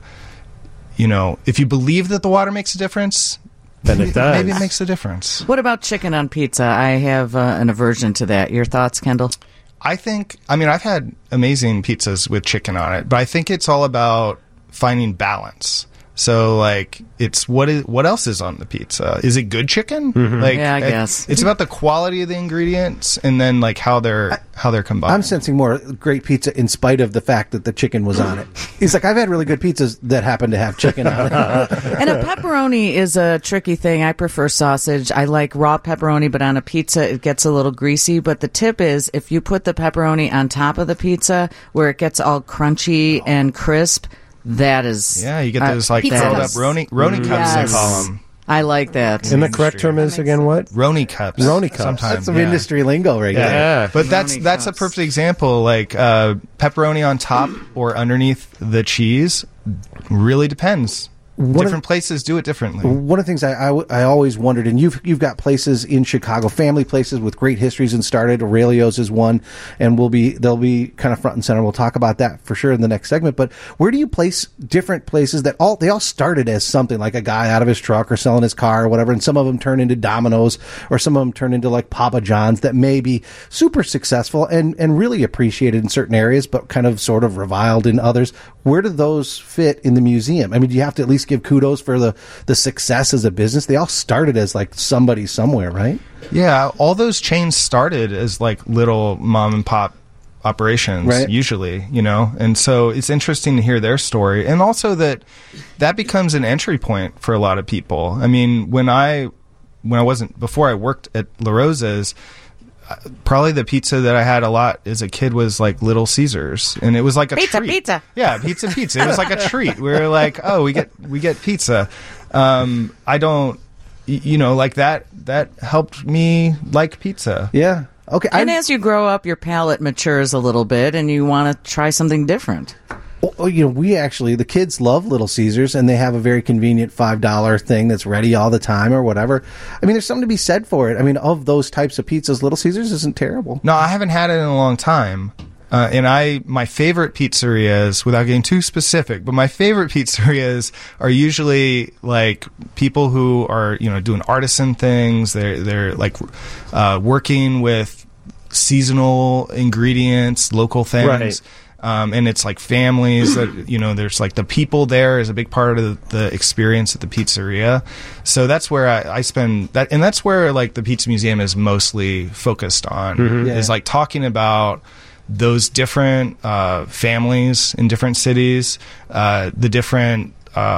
you believe that the water makes a difference, then it does. Maybe it makes a difference. What about chicken on pizza? I have an aversion to that. Your thoughts, Kendall? I've had amazing pizzas with chicken on it, but I think it's all about finding balance. So like, it's what else is on the pizza? Is it good chicken? Like, yeah, I guess it's about the quality of the ingredients and then like how they're combined. I'm sensing more great pizza in spite of the fact that the chicken was on it. He's like, I've had really good pizzas that happen to have chicken on it. And a pepperoni is a tricky thing. I prefer sausage. I like raw pepperoni, but on a pizza it gets a little greasy. But the tip is if you put the pepperoni on top of the pizza where it gets all crunchy and crisp, that is... Yeah, you get those like curled up Roni cups, they call them. I like that. And the correct term is, again, what? Roni cups. Roni cups. Sometimes, that's some industry lingo right there. Yeah. But that's a perfect example. Like pepperoni on top or underneath the cheese really depends. Different places do it differently. One of the things I always wondered, and you've got places in Chicago, family places with great histories and started. Aurelio's is one, and they'll be kind of front and center. We'll talk about that for sure in the next segment. But where do you place different places that they all started as something like a guy out of his truck or selling his car or whatever, and some of them turn into Domino's or some of them turn into like Papa John's that may be super successful and really appreciated in certain areas, but kind of sort of reviled in others. Where do those fit in the museum? I mean, do you have to at least give kudos for the success as a business? They all started as like somebody somewhere, right? Yeah, all those chains started as like little mom and pop operations, right, usually, you know? And so it's interesting to hear their story. And also that becomes an entry point for a lot of people. I mean, before I worked at La Rosa's, probably the pizza that I had a lot as a kid was like Little Caesars, and it was like a treat. Pizza. Yeah, pizza. It was like a treat. We were like, oh, we get pizza. I don't, like that helped me like pizza. Yeah. Okay. And as you grow up, your palate matures a little bit, and you want to try something different. Well, the kids love Little Caesars, and they have a very convenient $5 thing that's ready all the time or whatever. I mean, there's something to be said for it. I mean, of those types of pizzas, Little Caesars isn't terrible. No, I haven't had it in a long time. My favorite pizzerias, without getting too specific, but my favorite pizzerias are usually like people who are, doing artisan things. They're like working with seasonal ingredients, local things. Right. And it's like families that, there's like the people there is a big part of the experience at the pizzeria. So that's where I spend that. And that's where like the Pizza Museum is mostly focused on, is like talking about those different families in different cities, the different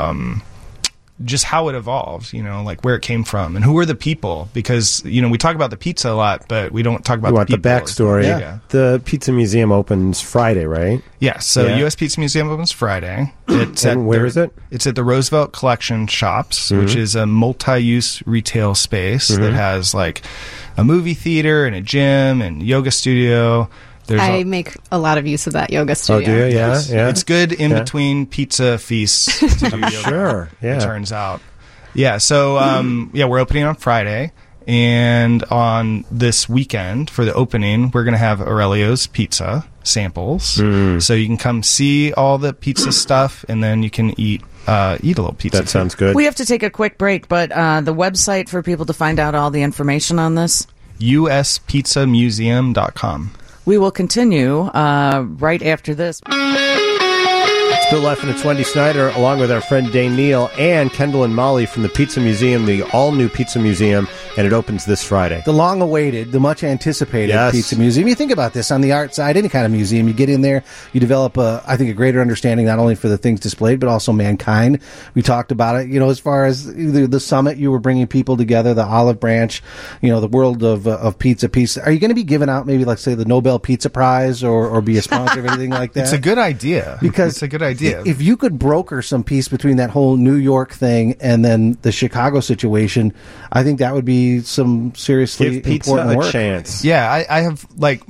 just how it evolved, like where it came from and who were the people. Because, we talk about the pizza a lot, but we don't talk about the people. The backstory. Yeah. The Pizza Museum opens Friday, right? Yeah. So U.S. Pizza Museum opens Friday. Where is it? It's at the Roosevelt Collection Shops, which is a multi-use retail space that has like a movie theater and a gym and yoga studio. I make a lot of use of that yoga studio. Oh, do you? Yeah, yeah. It's good in between pizza feasts to do yoga. Sure, yeah. It turns out. Yeah, so, we're opening on Friday. And on this weekend, for the opening, we're going to have Aurelio's Pizza samples. So you can come see all the pizza stuff, and then you can eat a little pizza. That sounds good. We have to take a quick break, but the website for people to find out all the information on this? uspizzamuseum.com. We will continue right after this. It's Bill Leff and it's Wendy Snyder, along with our friend Dane Neal and Kendall and Molly from the Pizza Museum, the all-new Pizza Museum, and it opens this Friday. The long-awaited, the much-anticipated Pizza Museum. You think about this on the art side, any kind of museum, you get in there, you develop, I think, a greater understanding not only for the things displayed, but also mankind. We talked about it, as far as the summit, you were bringing people together, the Olive Branch, the world of pizza. Are you going to be giving out maybe, like, say, the Nobel Pizza Prize or be a sponsor of anything like that? It's a good idea. Because it's a good idea. If you could broker some peace between that whole New York thing and then the Chicago situation, I think that would be some seriously important work. Give pizza a chance. Yeah, I have like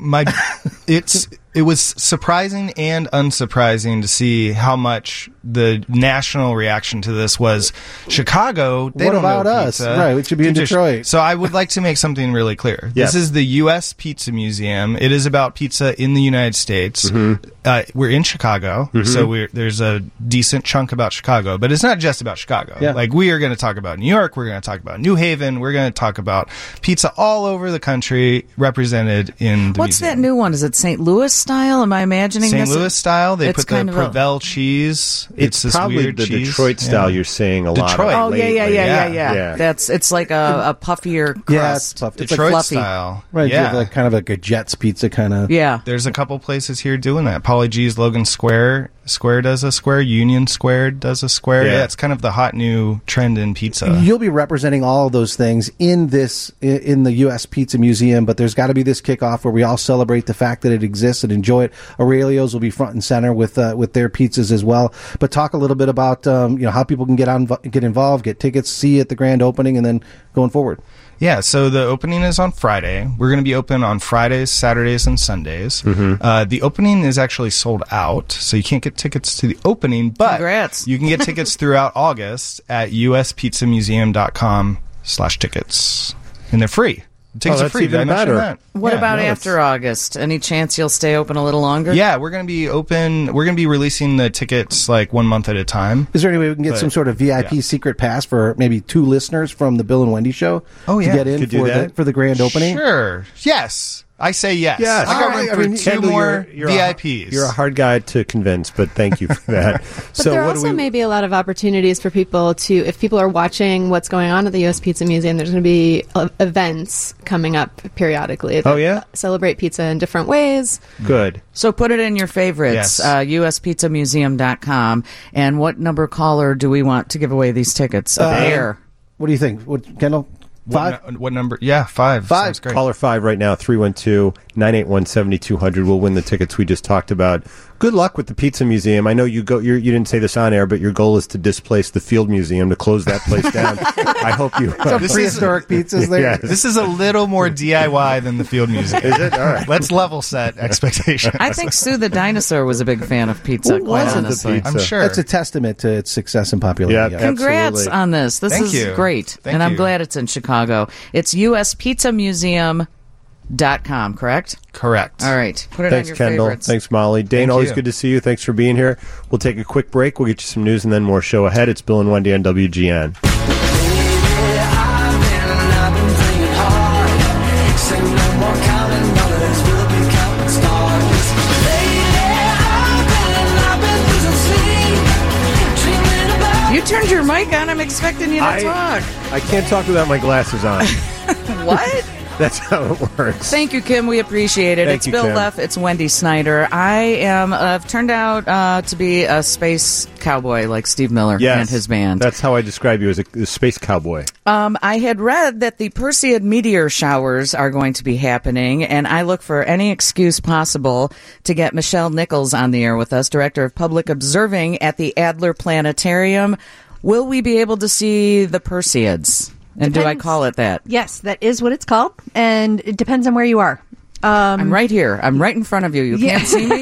it was surprising and unsurprising to see how much the national reaction to this was. Chicago, they what don't about know us? pizza. Right, it should be in Detroit. So I would like to make something really clear. Yes. This is the U.S. Pizza Museum. It is about pizza in the United States. We're in Chicago, so there's a decent chunk about Chicago, but it's not just about Chicago. Yeah. Like, we are going to talk about New York, we're going to talk about New Haven, we're going to talk about pizza all over the country represented in the What's museum. that new one? Is it St. Louis? style? Am I imagining St. this? Louis style. They It's put the kind of a- Provel cheese. It's this probably weird the cheese. Detroit style you're seeing a lot of. Detroit. Oh, lately. yeah. That's it's like a puffier crust. Yeah, it's tough. It's Detroit like fluffy. style. right, Yeah. like kind of like a Jets pizza kind of. Yeah. There's a couple places here doing that. Pauly G's Logan Square does a square. Union Square does a square. Yeah. Yeah, it's kind of the hot new trend in pizza. You'll be representing all of those things in the U.S. Pizza Museum, but there's got to be this kickoff where we all celebrate the fact that it exists and enjoy it. Aurelio's will be front and center with their pizzas as well. But talk a little bit about how people can get involved, get tickets, see at the grand opening, and then going forward. Yeah, so the opening is on Friday. We're going to be open on Fridays, Saturdays, and Sundays. The opening is actually sold out, so you can't get tickets to the opening, but Congrats. you can get tickets throughout August at uspizzamuseum.com/tickets. And they're free. The tickets are that's free. Did I even mention better. that? What Yeah, about no, after August? Any chance you'll stay open a little longer? Yeah, we're going to be open. We're going to be releasing the tickets like 1 month at a time. Is there any way we can get But, some sort of VIP yeah. secret pass for maybe 2 listeners from the Bill and Wendy show Oh, yeah. to get in Could do that. for the grand opening? Sure. Yes. I say yes. Yes. I got All right. room for I mean, two Kendall, more you're VIPs. You're a hard guy to convince, but thank you for that. But there also may be a lot of opportunities for people to, if people are watching what's going on at the U.S. Pizza Museum, there's going to be events coming up periodically. Oh, that yeah? celebrate pizza in different ways. Good. So put it in your favorites, Yes. uspizzamuseum.com. And what number caller do we want to give away these tickets? Air. What do you think? Kendall? 5? What number? Yeah, 5. 5. Sounds great. Caller 5 right now, 312-981-7200. We'll win the tickets we just talked about. Good luck with the Pizza Museum. I know you didn't say this on air, but your goal is to displace the Field Museum, to close that place down. I hope you... Some prehistoric pizzas there. Yes. This is a little more DIY than the Field Museum. Is it? All right. Let's level set expectations. I think Sue the dinosaur was a big fan of pizza, Who quite wasn't the honestly. pizza? I'm sure. That's a testament to its success and popularity. Yeah. Congrats Absolutely. on this. This Thank is you. great. Thank and I'm you. glad it's in Chicago. It's uspizzamuseum.com, correct? Correct. All right. Put it Thanks, on your Kendall. favorites. Thanks, Molly. Dane, Thank always you. good to see you. Thanks for being here. We'll take a quick break. We'll get you some news and then more show ahead. It's Bill and Wendy on WGN. You turned your mic on. I'm expecting you to talk. I can't talk without my glasses on. What? That's how it works. Thank you, Kim. We appreciate it. Thank It's you, Bill Kim. Leff. It's Wendy Snyder. I've turned out to be a space cowboy like Steve Miller Yes, and his band. That's how I describe you, as a space cowboy. I had read that the Perseid meteor showers are going to be happening, and I look for any excuse possible to get Michelle Nichols on the air with us, Director of Public Observing at the Adler Planetarium. Will we be able to see the Perseids? And do I Depends. call it that? Yes, that is what it's called, and it depends on where you are. I'm right here. I'm right in front of you. You can't see me?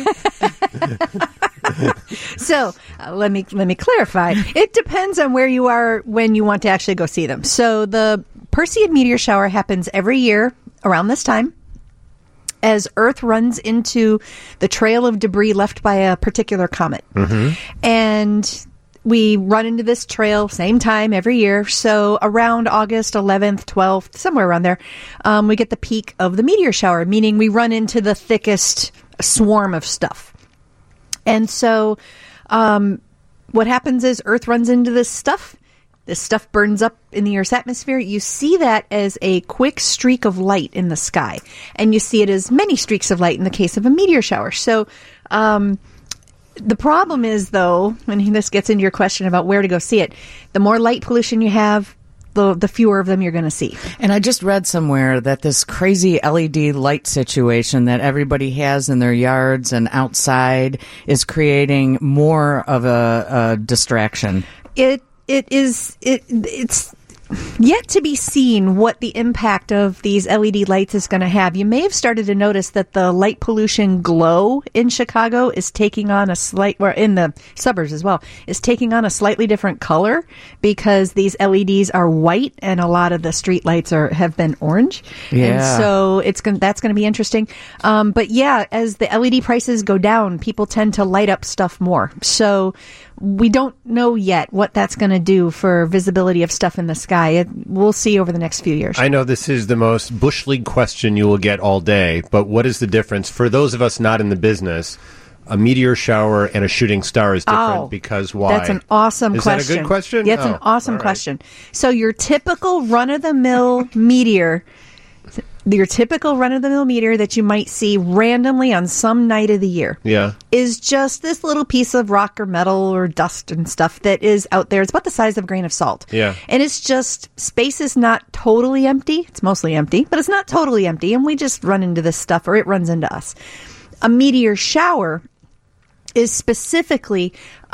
So let me clarify. It depends on where you are when you want to actually go see them. So the Perseid meteor shower happens every year around this time, as Earth runs into the trail of debris left by a particular comet, and we run into this trail same time every year. So around August 11th, 12th, somewhere around there, we get the peak of the meteor shower, meaning we run into the thickest swarm of stuff. And so what happens is Earth runs into this stuff. This stuff burns up in the Earth's atmosphere. You see that as a quick streak of light in the sky. And you see it as many streaks of light in the case of a meteor shower. So the problem is, though, and this gets into your question about where to go see it, the more light pollution you have, the fewer of them you're going to see. And I just read somewhere that this crazy LED light situation that everybody has in their yards and outside is creating more of a distraction. It's yet to be seen what the impact of these LED lights is going to have. You may have started to notice that the light pollution glow in Chicago is taking on or in the suburbs as well, is taking on a slightly different color because these LEDs are white and a lot of the street lights have been orange. Yeah. And so that's going to be interesting. But yeah, as the LED prices go down, people tend to light up stuff more. So we don't know yet what that's going to do for visibility of stuff in the sky. sky. We'll see over the next few years. I know this is the most Bush League question you will get all day, but what is the difference? For those of us not in the business, a meteor shower and a shooting star is different because why? That's an awesome question. Is that a good question? Yeah, it's an awesome question. So your typical run-of-the-mill meteor, that you might see randomly on some night of the year, is just this little piece of rock or metal or dust and stuff that is out there. It's about the size of a grain of salt. Yeah. And it's just, space is not totally empty. It's mostly empty, but it's not totally empty. And we just run into this stuff, or it runs into us. A meteor shower is specifically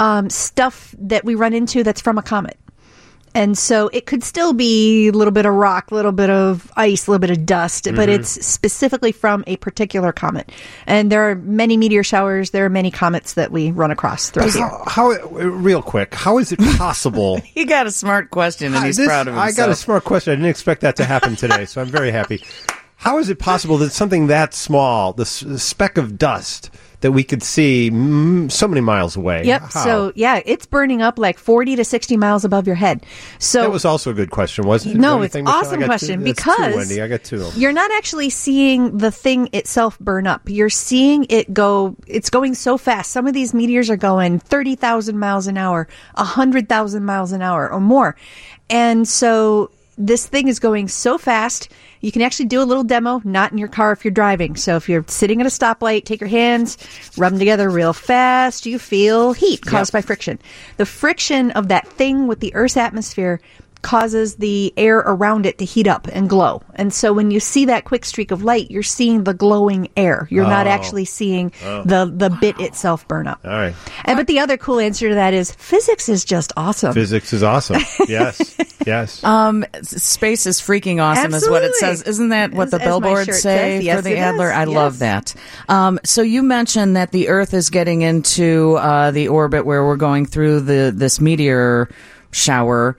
stuff that we run into that's from a comet. And so it could still be a little bit of rock, a little bit of ice, a little bit of dust, but it's specifically from a particular comet. And there are many meteor showers. There are many comets that we run across throughout the year. Real quick, how is it possible? He got a smart question, and he's proud of himself. I got a smart question. I didn't expect that to happen today, so I'm very happy. How is it possible that something that small, the speck of dust, that we could see so many miles away? Yep. How? So, it's burning up like 40 to 60 miles above your head. So that was also a good question, wasn't it? No, it's an awesome question because Wendy. I got two. You're not actually seeing the thing itself burn up. You're seeing it go. It's going so fast. Some of these meteors are going 30,000 miles an hour, 100,000 miles an hour or more. And so this thing is going so fast. You can actually do a little demo, not in your car if you're driving. So if you're sitting at a stoplight, take your hands, rub them together real fast. You feel heat caused by friction. The friction of that thing with the Earth's atmosphere causes the air around it to heat up and glow. And so when you see that quick streak of light, you're seeing the glowing air. You're not actually seeing the bit itself burn up. All right. But the other cool answer to that is physics is just awesome. Physics is awesome. Yes. Yes. Space is freaking awesome is what it says. Isn't that what the billboards say for the Adler? I love that. So you mentioned that the Earth is getting into the orbit where we're going through this meteor shower.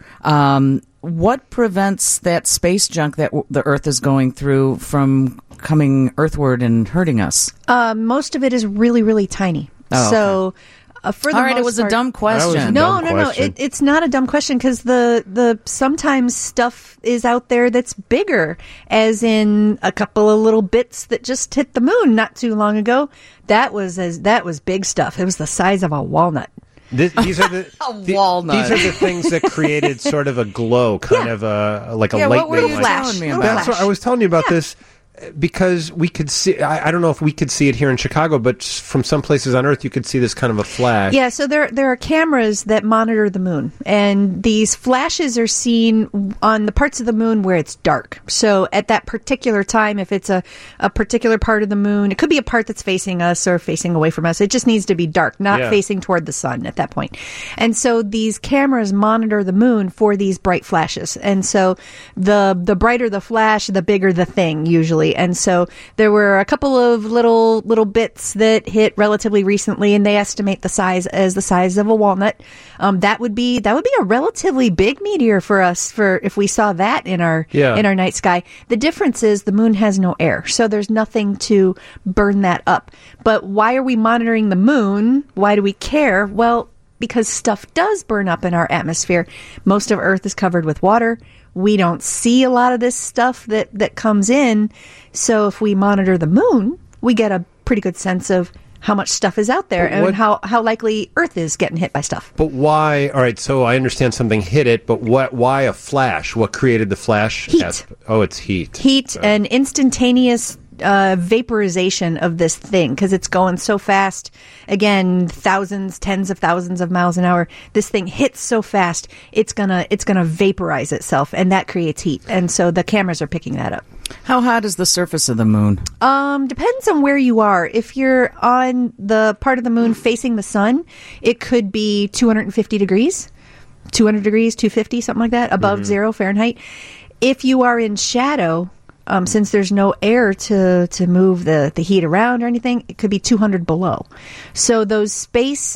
What prevents that space junk that the Earth is going through from coming earthward and hurting us? Most of it is really, really tiny. So for the all right, most it was part, a dumb question. No. It's not a dumb question because the sometimes stuff is out there that's bigger, as in a couple of little bits that just hit the moon not too long ago. That was big stuff. It was the size of a walnut. These are the walnut. These are the things that created sort of a glow, kind of like a lightning. What were you telling me about? That's what I was telling you about this. Because we could see, I don't know if we could see it here in Chicago, but from some places on Earth, you could see this kind of a flash. Yeah, so there are cameras that monitor the moon, and these flashes are seen on the parts of the moon where it's dark. So at that particular time, if it's a particular part of the moon, it could be a part that's facing us or facing away from us. It just needs to be dark, not facing toward the sun at that point. And so these cameras monitor the moon for these bright flashes. And so the brighter the flash, the bigger the thing usually. And so there were a couple of little bits that hit relatively recently, and they estimate the size as the size of a walnut. That would be a relatively big meteor for us for if we saw that in our night sky. The difference is the moon has no air, so there's nothing to burn that up. But why are we monitoring the moon? Why do we care? Well, because stuff does burn up in our atmosphere. Most of Earth is covered with water. We don't see a lot of this stuff that comes in. So if we monitor the moon, we get a pretty good sense of how much stuff is out there and how likely Earth is getting hit by stuff. But why? All right, so I understand something hit it, but why a flash? What created the flash? Heat. It's heat. Heat and instantaneous vaporization of this thing because it's going so fast. Again, tens of thousands of miles an hour. This thing hits so fast, it's gonna vaporize itself, and that creates heat. And so the cameras are picking that up. How hot is the surface of the moon? Depends on where you are. If you're on the part of the moon facing the sun, it could be 250 degrees, 200 degrees, 250, something like that, above 0 Fahrenheit. If you are in shadow, since there's no air to move the heat around or anything, it could be 200 below. So those space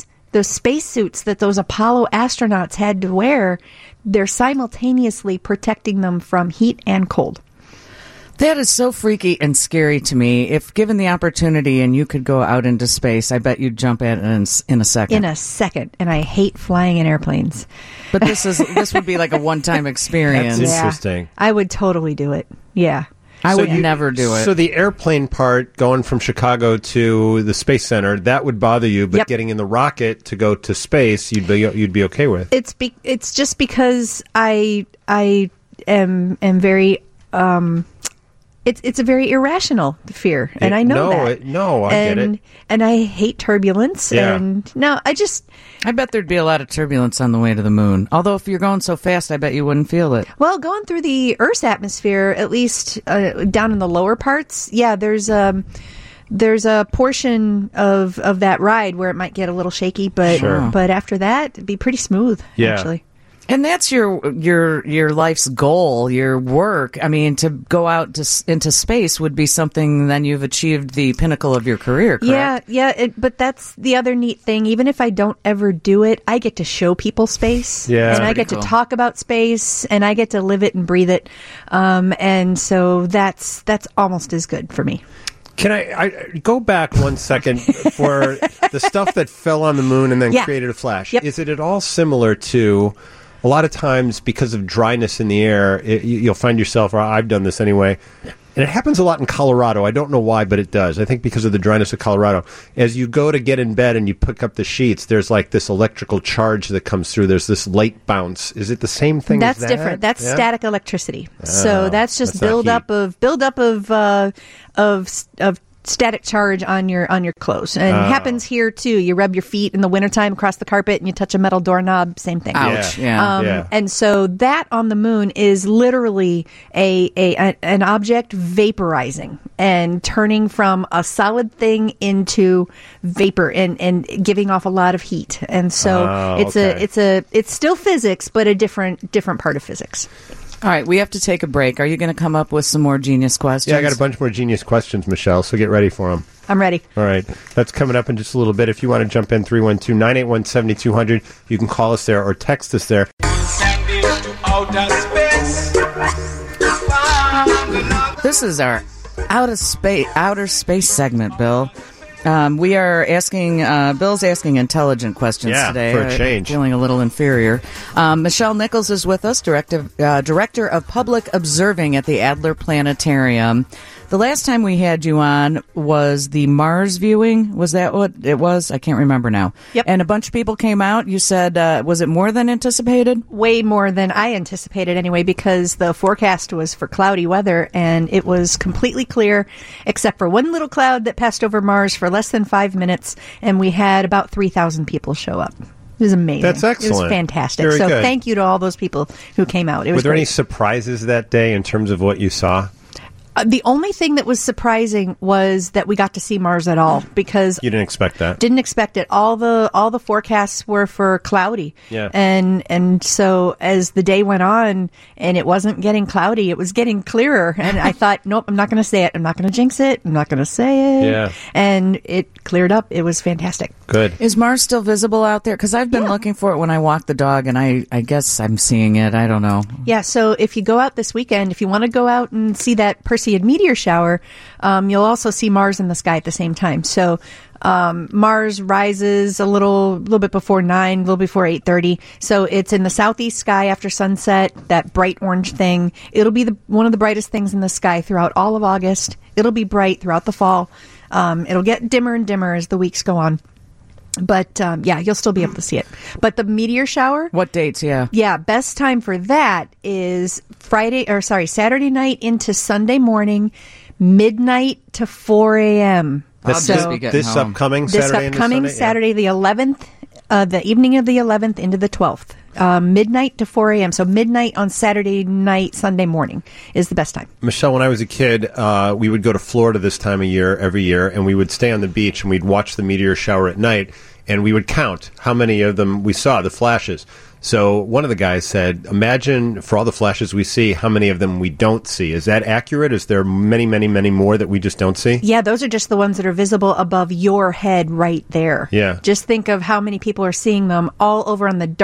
suits that those Apollo astronauts had to wear, they're simultaneously protecting them from heat and cold. That is so freaky and scary to me. If given the opportunity and you could go out into space, I bet you'd jump at it in a second. In a second. And I hate flying in airplanes. But this would be like a one-time experience. That's interesting. I would totally do it. Yeah. I would never do it. So the airplane part, going from Chicago to the Space Center, that would bother you. But getting in the rocket to go to space, you'd be okay with. It's just because I am very. It's a very irrational fear, and I know that. I get it. And I hate turbulence. Yeah. And I bet there'd be a lot of turbulence on the way to the moon. Although if you're going so fast, I bet you wouldn't feel it. Well, going through the Earth's atmosphere, at least down in the lower parts, there's a portion of that ride where it might get a little shaky, but after that, it'd be pretty smooth. Actually. And that's your life's goal, your work. I mean, to go out into space would be something. Then you've achieved the pinnacle of your career. Correct? But that's the other neat thing. Even if I don't ever do it, I get to show people space, and I get to talk about space, and I get to live it and breathe it. And so that's almost as good for me. Can I go back 1 second for the stuff that fell on the moon and then created a flash? Yep. Is it at all similar to? A lot of times, because of dryness in the air, you'll find yourself, or I've done this anyway, and it happens a lot in Colorado. I don't know why, but it does. I think because of the dryness of Colorado. As you go to get in bed and you pick up the sheets, there's like this electrical charge that comes through. There's this light bounce. Is it the same thing That's as that? different. That's static electricity. So that's just that's not buildup of static charge on your clothes, and it happens here too. You rub your feet in the wintertime across the carpet and you touch a metal doorknob, same thing. Ouch. And so that on the moon is literally an object vaporizing and turning from a solid thing into vapor and giving off a lot of heat. And so it's still physics, but a different part of physics. All right, we have to take a break. Are you going to come up with some more genius questions? Yeah, I got a bunch more genius questions, Michelle, so get ready for them. I'm ready. All right. That's coming up in just a little bit. If you want to jump in, 312-981-7200. You can call us there or text us there. This is our outer space segment, Bill. We are asking, Bill's asking intelligent questions today. For a change. Feeling a little inferior. Michelle Nichols is with us, Director of Public Observing at the Adler Planetarium. The last time we had you on was the Mars viewing. Was that what it was? I can't remember now. Yep. And a bunch of people came out. You said, was it more than anticipated? Way more than I anticipated anyway, because the forecast was for cloudy weather, and it was completely clear, except for one little cloud that passed over Mars for less than 5 minutes, and we had about 3,000 people show up. It was amazing. That's excellent. It was fantastic. Very good. Thank you to all those people who came out. Were there any surprises that day in terms of what you saw? The only thing that was surprising was that we got to see Mars at all, because you didn't expect that. Didn't expect it. All the forecasts were for cloudy. Yeah. And so as the day went on and it wasn't getting cloudy, it was getting clearer. And I thought, nope, I'm not going to say it. I'm not going to jinx it. I'm not going to say it. Yeah. And it cleared up. It was fantastic. Good. Is Mars still visible out there? Because I've been looking for it when I walk the dog, and I guess I'm seeing it. I don't know. Yeah. So if you go out this weekend, if you want to go out and see that Perseid meteor shower, you'll also see Mars in the sky at the same time. So Mars rises a little bit before 9, a little before 8:30. So it's in the southeast sky after sunset, that bright orange thing. It'll be one of the brightest things in the sky throughout all of August. It'll be bright throughout the fall. It'll get dimmer and dimmer as the weeks go on. But, you'll still be able to see it. But the meteor shower... What dates, Yeah, best time for that is Saturday night into Sunday morning, midnight to 4 a.m. This upcoming Saturday, the 11th, the evening of the 11th into the 12th. Midnight to 4 a.m. So midnight on Saturday night, Sunday morning is the best time. Michelle, when I was a kid, we would go to Florida this time of year, every year, and we would stay on the beach and we'd watch the meteor shower at night, and we would count how many of them we saw, the flashes. So one of the guys said, imagine for all the flashes we see, how many of them we don't see. Is that accurate? Is there many, many, many more that we just don't see? Yeah, those are just the ones that are visible above your head right there. Yeah. Just think of how many people are seeing them all over on the dark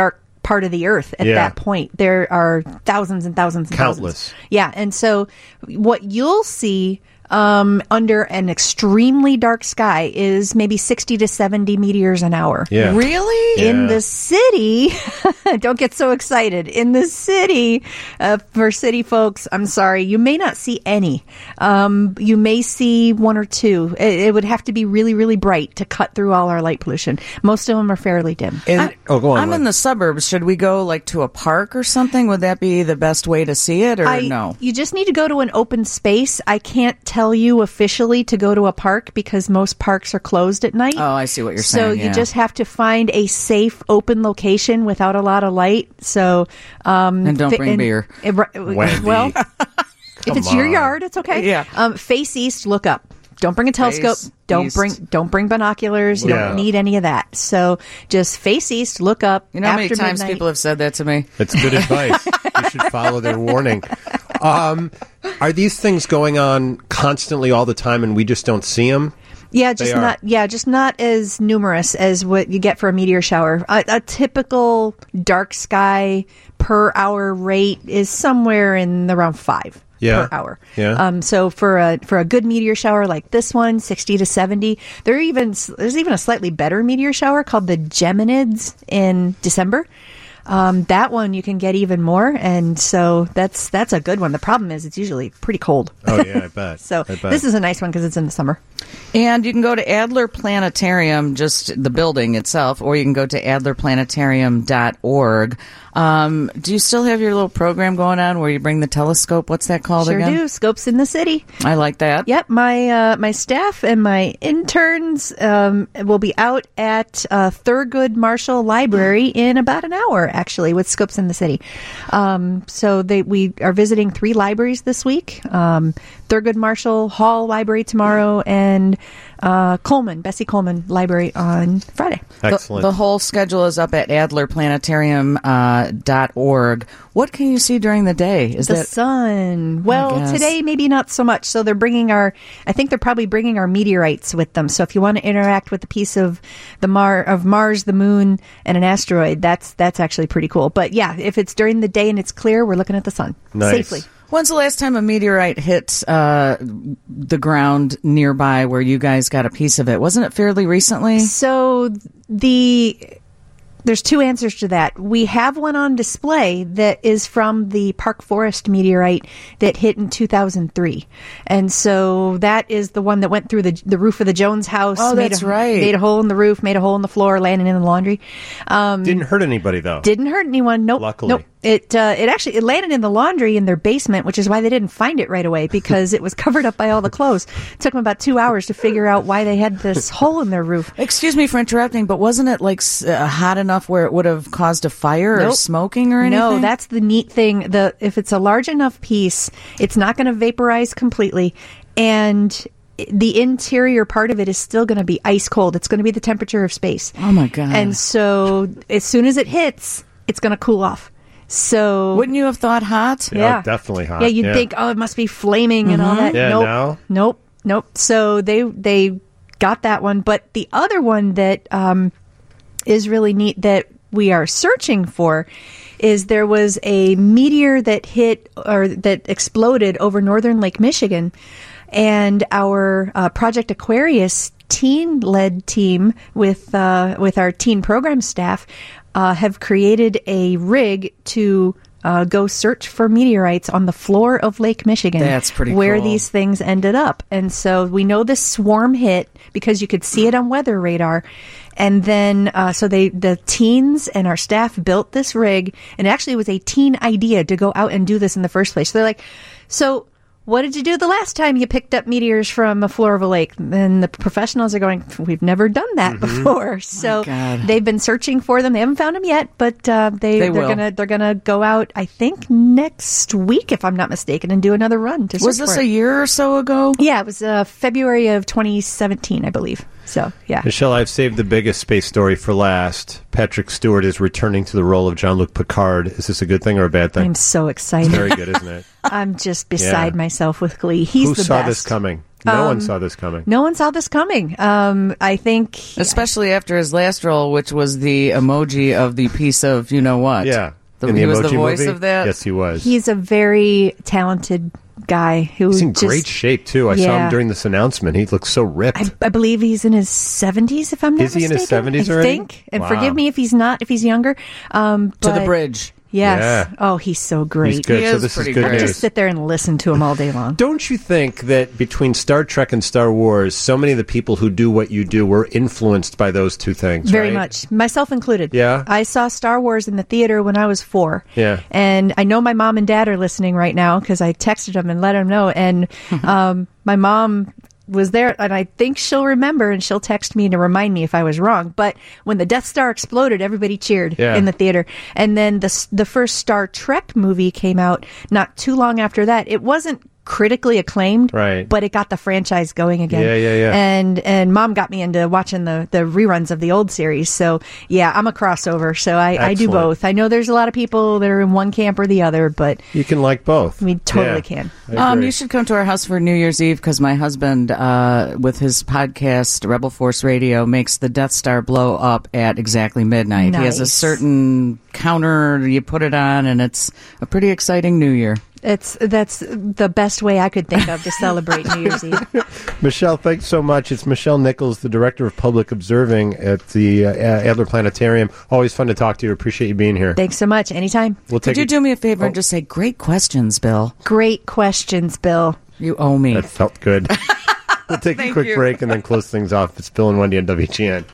part of the Earth at that point. There are thousands and thousands and Countless. thousands. Yeah, and so what you'll see under an extremely dark sky is maybe 60 to 70 meteors an hour. Yeah. Really? In the city, don't get so excited. In the city, for city folks, I'm sorry, you may not see any. You may see one or two. It would have to be really, really bright to cut through all our light pollution. Most of them are fairly dim. And, go on. I'm in the suburbs. Should we go like to a park or something? Would that be the best way to see it, or no? You just need to go to an open space. I can't tell you officially to go to a park because most parks are closed at night. Oh, I see what you're so saying. So you just have to find a safe, open location without a lot of light. So and don't bring beer. Well, if it's your yard, it's okay. Yeah. Face east, look up. Don't bring a telescope. Don't bring binoculars. You don't need any of that. So just face east, look up. You know how many after times midnight. people have said that to me? That's good advice. You should follow their warning. Are these things going on constantly all the time, and we just don't see them? Yeah, just not as numerous as what you get for a meteor shower. A typical dark sky per hour rate is somewhere in around 5. Per hour. Yeah. So for a good meteor shower like this one, 60 to 70, there's even a slightly better meteor shower called the Geminids in December. That one you can get even more, and so that's a good one. The problem is it's usually pretty cold. Oh yeah, I bet. So this is a nice one because it's in the summer. And you can go to Adler Planetarium, just the building itself, or you can go to adlerplanetarium.org. Do you still have your little program going on where you bring the telescope? What's that called again? Sure do. Scopes in the City. I like that. Yep. My staff and my interns will be out at Thurgood Marshall Library in about an hour, actually, with Scopes in the City. So we are visiting 3 libraries this week. Thurgood Marshall Hall Library tomorrow, and Bessie Coleman Library on Friday. Excellent. The whole schedule is up at adlerplanetarium.org. What can you see during the day? Is the sun? Well, today maybe not so much. So they're I think they're probably bringing our meteorites with them. So if you want to interact with a piece of Mars, the moon, and an asteroid, that's actually pretty cool. But yeah, if it's during the day and it's clear, we're looking at the sun safely. When's the last time a meteorite hit the ground nearby where you guys got a piece of it? Wasn't it fairly recently? So there's 2 answers to that. We have one on display that is from the Park Forest meteorite that hit in 2003. And so that is the one that went through the roof of the Jones house. Oh, that's right. Made a hole in the roof, made a hole in the floor, landed in the laundry. Didn't hurt anybody, though. Didn't hurt anyone. Nope. Luckily. Nope. It landed in the laundry in their basement, which is why they didn't find it right away, because it was covered up by all the clothes. It took them about 2 hours to figure out why they had this hole in their roof. Excuse me for interrupting, but wasn't it like hot enough where it would have caused a fire or smoking or anything? No, that's the neat thing. If it's a large enough piece, it's not going to vaporize completely, and the interior part of it is still going to be ice cold. It's going to be the temperature of space. Oh my God. And so as soon as it hits, it's going to cool off. So wouldn't you have thought hot? Yeah, definitely hot. Yeah, you'd think, it must be flaming and all that. Yeah, Nope. So they got that one, but the other one that is really neat that we are searching for is there was a meteor that hit or that exploded over northern Lake Michigan, and our Project Aquarius teen-led team with our teen program staff have created a rig to go search for meteorites on the floor of Lake Michigan. That's pretty where cool. These things ended up. And so we know this swarm hit because you could see it on weather radar. And then, the teens and our staff built this rig, and actually it was a teen idea to go out and do this in the first place. So they're like, so what did you do the last time you picked up meteors from the floor of a lake? And the professionals are going, we've never done that before. So they've been searching for them. They haven't found them yet, but they're gonna go out, I think, next week, if I'm not mistaken, and do another run to search Was this for it. a year or so ago? Yeah, it was February of 2017, I believe. So, yeah. Michelle, I've saved the biggest space story for last. Patrick Stewart is returning to the role of Jean-Luc Picard. Is this a good thing or a bad thing? I'm so excited. It's very good, isn't it? I'm just beside myself with glee. He's Who the saw best. this coming? No one saw this coming. No one saw this coming. I think, especially after his last role, which was the emoji of the piece of you know what. Yeah, he was the voice movie? of that. Yes, he was. he's a very talented guy who He's in just, great shape too. I saw him during this announcement. He looks so ripped. I believe he's in his 70s, if I'm not Is he in his mistaken. 70s I already? think. And Wow. forgive me if he's not, if he's younger. To the bridge. Yes. Yeah. Oh, he's so great. He's good. He So is this is pretty good great. news. Just sit there and listen to him all day long. Don't you think that between Star Trek and Star Wars, so many of the people who do what you do were influenced by those two things? Very right? much. Myself included. Yeah? I saw Star Wars in the theater when I was 4. Yeah. And I know my mom and dad are listening right now because I texted them and let them know. And my mom was there, and I think she'll remember, and she'll text me to remind me if I was wrong. But when the Death Star exploded, everybody cheered in the theater. And then the first Star Trek movie came out not too long after that. It wasn't critically acclaimed, Right. but it got the franchise going again. Yeah. And mom got me into watching the reruns of the old series. So yeah, I'm a crossover. So I do Excellent. both. I know there's a lot of people that are in one camp or the other, but You can like both. we totally Yeah. can. I agree. You should come to our house for New Year's Eve because my husband, with his podcast Rebel Force Radio, makes the Death Star blow up at exactly midnight. He has a Nice. certain counter you put it on, and it's a pretty exciting New Year. That's the best way I could think of to celebrate New Year's Eve. Michelle, thanks so much. It's Michelle Nichols, the Director of Public Observing at the Adler Planetarium. Always fun to talk to you. Appreciate you being here. Thanks so much. Anytime. We'll Could take you it- do me a favor and just say, great questions, Bill? Great questions, Bill. You owe me. That felt good. We'll take a Thank quick you. break and then close things off. It's Bill and Wendy on WGN.